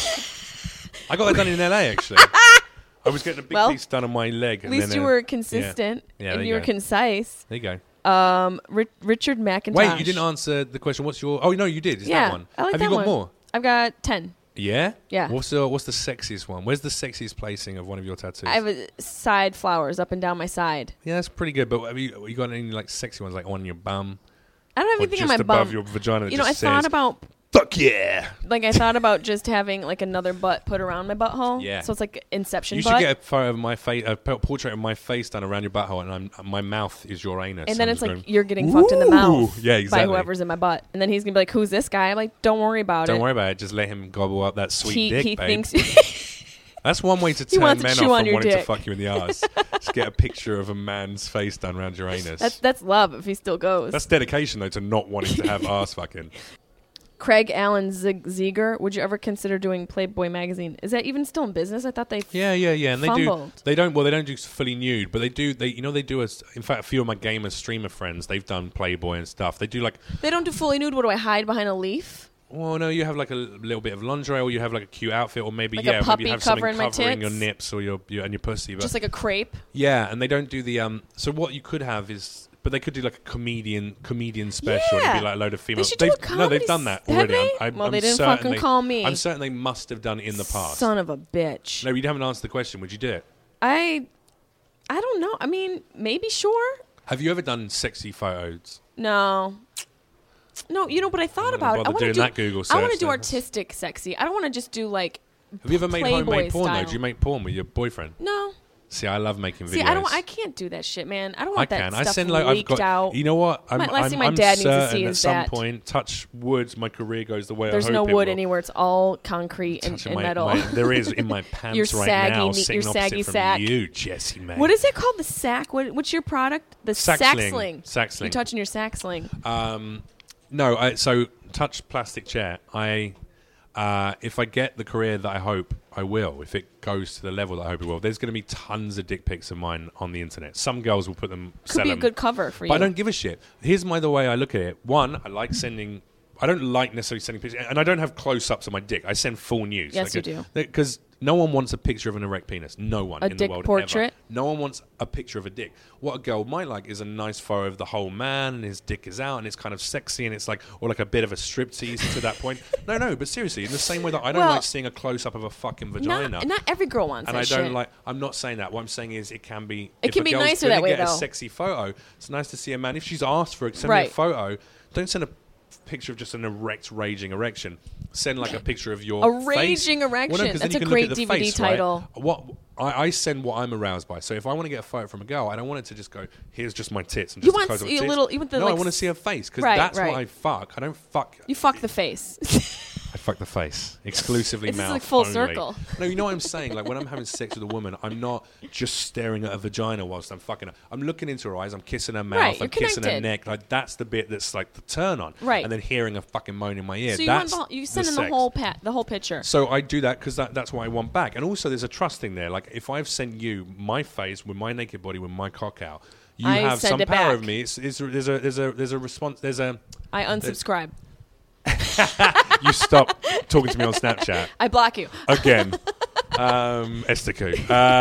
I got that done in L A actually. I was getting a big Well, piece done on my leg. At and least then, you uh, were consistent Yeah, there and you you were go. concise. There you go. Um, Ri- Richard McIntosh. Wait, you didn't answer the question. What's your? Oh no, you did. Is yeah, that one? I like Have that you got one. more? I've got ten. Yeah. Yeah. What's the What's the sexiest one? Where's the sexiest placing of one of your tattoos? I have uh, side flowers up and down my side. Yeah, that's pretty good. But have you, you got any like sexy ones like on your bum I don't have or anything just on my above bum. your vagina? That You know, I just thought says, about "Fuck yeah!" like I thought about just having like another butt put around my butthole. Yeah. So it's like Inception You butt. should get a photo of my face, a p- portrait of my face done around your butthole, and I'm, my mouth is your anus. and then I'm it's just like going, you're getting fucked in the "Ooh." mouth Yeah, exactly. by whoever's in my butt. And then he's gonna be like, "Who's this guy?" I'm like, "Don't worry about it." Don't worry about it. Just let him gobble up that sweet he dick, he babe. thinks That's one way to He turn wants to men chew off on from your wanting to dick. fuck you in the arse. Just get a picture of a man's face done around your anus. that's that's love if he still goes. That's dedication, though, to not wanting to have arse fucking. Craig Allen Zieg- Ziegler. Would you ever consider doing Playboy magazine? Is that even still in business? I thought they. Yeah, yeah, yeah. And they Fumbled. do. They don't. Well, they don't do fully nude, but they do. They, you know, they do. A, in fact, a few of my gamer streamer friends, they've done Playboy and stuff. They do like. They don't do fully nude. What do I hide behind a leaf? Well, no, you have like a little bit of lingerie, or you have like a cute outfit, or maybe Like a yeah, puppy maybe you have something covering my covering your tits? nips or your, your and your pussy. But Just like a crepe. yeah, and they don't do the um. So what you could have is, but they could do like a comedian comedian special. It'd Yeah. be like a load of females. should do a They've- no, they've comedy done that s- have already. they? I'm, I'm, Well, they I'm didn't certain fucking they- call me. I'm certain they must have done it in the past. Son of a bitch. No, you haven't answered the question. Would you do it? I, I don't know. I mean, maybe sure. Have you ever done sexy photos? No. No, you know, but I thought about it. I bother want to doing do that Google I want search to do then. artistic sexy. I don't want to just do like Have you ever made Playboy homemade porn though? style. Do you make porn with your boyfriend? no. See, I love making videos. See, I don't. I can't do that shit, man. I don't I want that can. stuff I send like I've leaked got. out. You know what? I'm, My- last I'm, thing my I'm dad needs to certain see at is some that. point, touch wood, my career goes the way There's I no hope it wood will. anywhere. It's all concrete and, Touching and my- metal. my- there is in my pants Your right saggy now, ne- sitting your opposite saggy from sack. you, Jesse, man. What is it called? The sack? What, what's your product? The Sack sack sling. sling. Sack sling. You're touching your sack sling. Um, no, I, so touch plastic chair. I, uh, if I get the career that I hope I will, if it goes to the level that I hope it will, there's going to be tons of dick pics of mine on the internet. Some girls will put them, Could sell be a them. good cover for you. But I don't give a shit. Here's my the way I look at it. One, I like sending. I don't like necessarily sending pictures, and I don't have close-ups of my dick. I send full news. Yes, you do. Because no one wants a picture of an erect penis. No one A in dick the world portrait? ever. No one wants a picture of a dick. What a girl might like is a nice photo of the whole man, and his dick is out, and it's kind of sexy, and it's like, or like a bit of a striptease to that point. No, no, but seriously, in the same way that I don't Well, like seeing a close-up of a fucking vagina. Not, not every girl wants And that I don't shit. like. I'm not saying that. What I'm saying is, it can be. It if can a be girl's nicer gonna that way, get a though. sexy photo. It's nice to see a man. If she's asked for it, send me Right. a photo. Don't send a picture of just an erect, raging erection. Send like a picture of your A face. raging erection. Well, no, 'cause then That's you a can great look at the D V D face, right? title. What I, I send what I'm aroused by. So if I want to get a photo from a girl, I don't want it to just go, "Here's just my tits." And You just want close up see a tits. little- you want the, no, I like, want to see her face because Right, that's right. what I fuck. I don't fuck. You fuck the face. I fuck the face exclusively. It's just mouth like full only. circle. No, you know what I'm saying. Like when I'm having sex with a woman, I'm not just staring at her vagina whilst I'm fucking her. I'm looking into her eyes. I'm kissing her mouth. Right, I'm you're kissing her connected. neck. Like that's the bit that's like the turn on. Right. And then hearing a fucking moan in my ear. so you that's want the, you send the in the sex. whole pat, the whole picture. So I do that because that, that's what I want back. And also there's a trust thing there. Like if I've sent you my face with my naked body with my cock out, you I have send some it power back. over me. It's, it's there's a there's a there's a response. There's a I unsubscribe. you stop talking to me on Snapchat I block you. again. um, Estiku.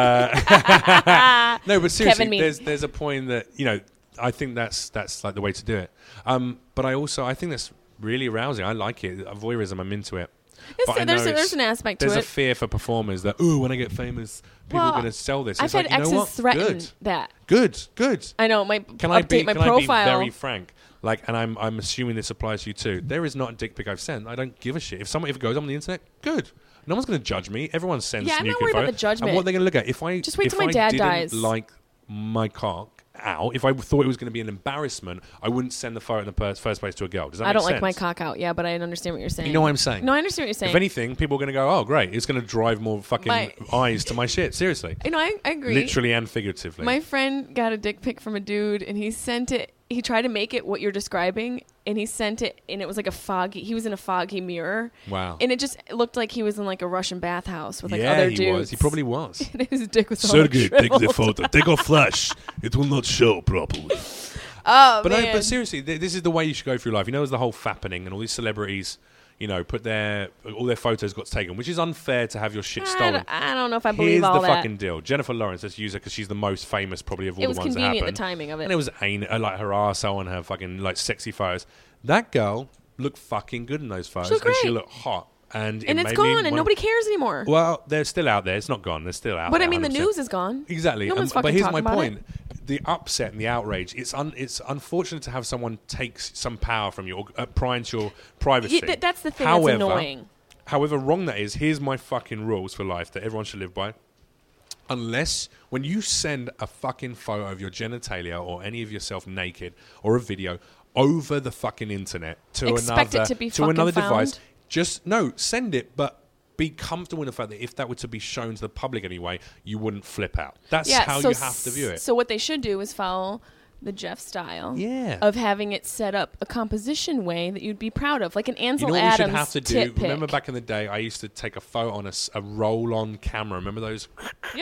Uh, no, but seriously, Kevin me. there's there's a point that you know. I think that's that's like the way to do it. Um, but I also I think that's really arousing. I like it. Voyeurism. I'm into it. Yes, But I there's, know there's it's- an aspect to There's it. a fear for performers that oh, when I get famous, people Well, are going to sell this. I've It's had like, you know exes what? threaten Good, that. good, good. I know. My Can update I be? my Can profile. I be very frank? Like, and I'm I'm assuming this applies to you too. There is not a dick pic I've sent. I don't give a shit. If someone if it goes on the internet, good. No one's going to judge me. Everyone sends Yeah, I'm nuclear not worried about photos. the judgment. And what they're going to look at if I Just wait if till my I dad didn't dies. like my cock out, if I thought it was going to be an embarrassment, I wouldn't send the photo in the per- first place to a girl. Does that I make don't sense? like my cock out. Yeah, but I understand what you're saying. You know what I'm saying? No, I understand what you're saying. If anything, people are going to go, oh, great. It's going to drive more fucking My- eyes to my shit. Seriously. you know, I, I agree. Literally and figuratively. My friend got a dick pic from a dude, and he sent it. He tried to make it what you're describing, and he sent it, and it was like a foggy. He was in a foggy mirror. Wow. And it just looked like he was in like a Russian bathhouse with like yeah, other he dudes. was. He probably was. And his dick was all Sergey, take the shriveled. photo. Take a flash. It will not show properly. Oh But, man! no, but seriously, th- this is the way you should go through life. You know, there's the whole fappening and all these celebrities, you know, put their all their photos got taken, which is unfair to have your shit I stolen. don't, I don't know if I believe Here's all the that. fucking deal. Jennifer Lawrence, let's use her because she's the most famous probably of all It the was ones that convenient, happened. the timing of it. And it was ain- uh, like her arsehole and her fucking like sexy photos. That girl looked fucking good in those photos, looked and she great. looked hot. And, and it it's made me gone, and wanna- nobody cares anymore. Well, they're still out there. It's not gone. They're still out but there. I mean, the one hundred percent. news is gone. Exactly. No Um, one's but fucking here's talking my about point. The upset and the outrage, it's un- it's unfortunate to have someone take s- some power from you or uh, pry into your privacy. Yeah, th- that's the thing However, that's annoying. However wrong that is, here's my fucking rules for life that everyone should live by. Unless when you send a fucking photo of your genitalia or any of yourself naked or a video over the fucking internet to Expect it another to be to fucking another found? device, just no, send it, but be comfortable in the fact that if that were to be shown to the public anyway, you wouldn't flip out. That's Yeah, how so you have to view it. So what they should do is follow the Jeff style Yeah. of having it set up a composition way that you'd be proud of, like an Ansel You know what Adams we should have to do? tit pic. Remember back in the day, I used to take a photo on a, s- a roll-on camera. Remember those? Yep.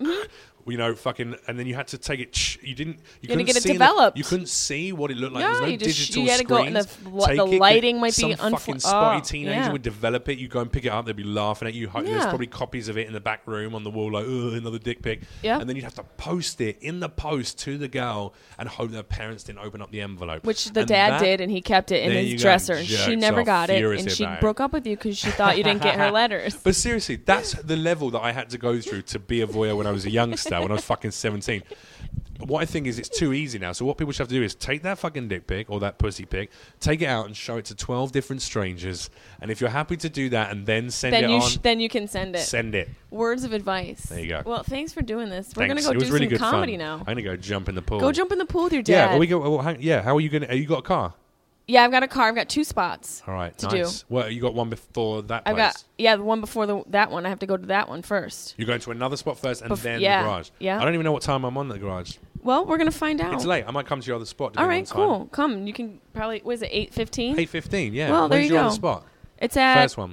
You know, fucking, and then you had to take it. Shh, you didn't. You, You had to couldn't get it see the- developed. you couldn't see what it looked like. No, There's no you just- digital you had to go in the- screens. what- Take the it, lighting might some be unfo- fucking spotty oh, teenager yeah. would develop it. You go and pick it up. They'd be laughing at you. Ho- There's Yeah. probably copies of it in the back room on the wall, like oh, another dick pic. Yeah. And then you'd have to post it in the post to the girl and hope their parents didn't open up the envelope. Which the And dad that- did, and he kept it in there you his go, dresser. And she jerks never off, got it, furious and she about it. broke up with you because she thought you didn't get her letters. But seriously, that's the level that I had to go through to be a voyeur when I was a youngster, when I was fucking seventeen. What I think is it's too easy now. So what people should have to do is take that fucking dick pic or that pussy pic, take it out and show it to twelve different strangers. And if you're happy to do that and then send Then it you on, sh- then you can send it. send it. Words of advice. There you go. Well, thanks for doing this. We're Thanks. gonna It go was do really some good comedy fun. now. I'm gonna go jump in the pool. Go jump in the pool with your Yeah, dad. but we go. Well, hang, yeah, how are you gonna? Have you got a car? Yeah, I've got a car. I've got two spots. All right, To nice. do. Well, you got one before that place. I've got yeah, the one before the that one. I have to go to that one first. You're going to another spot first and Bef- then yeah, the garage. yeah. I don't even know what time I'm on the garage. Well, we're gonna find out. It's late. I might come to your other spot. All depending right, on the cool. Come. You can probably. What is it? Eight fifteen. Eight fifteen. Yeah. Well, there Where's you your go. other spot? It's at First one.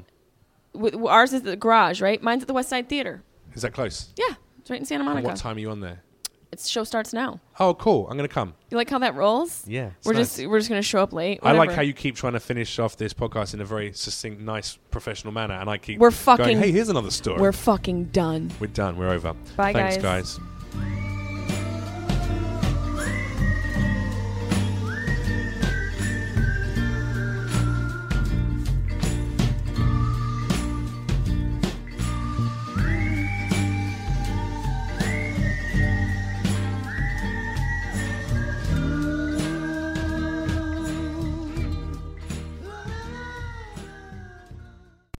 w- ours is the garage, right? Mine's at the West Side Theater. Is that close? Yeah, it's right in Santa And Monica. what time are you on there? Its show starts now. Oh, cool. I'm gonna come. You like how that rolls? Yeah. it's We're nice. just we're just gonna show up late. I like whatever. how you keep trying to finish off this podcast in a very succinct, nice, professional manner, and I keep We're going, fucking- hey, here's another story. We're fucking done. We're done. We're over. Bye, Thanks, guys. guys.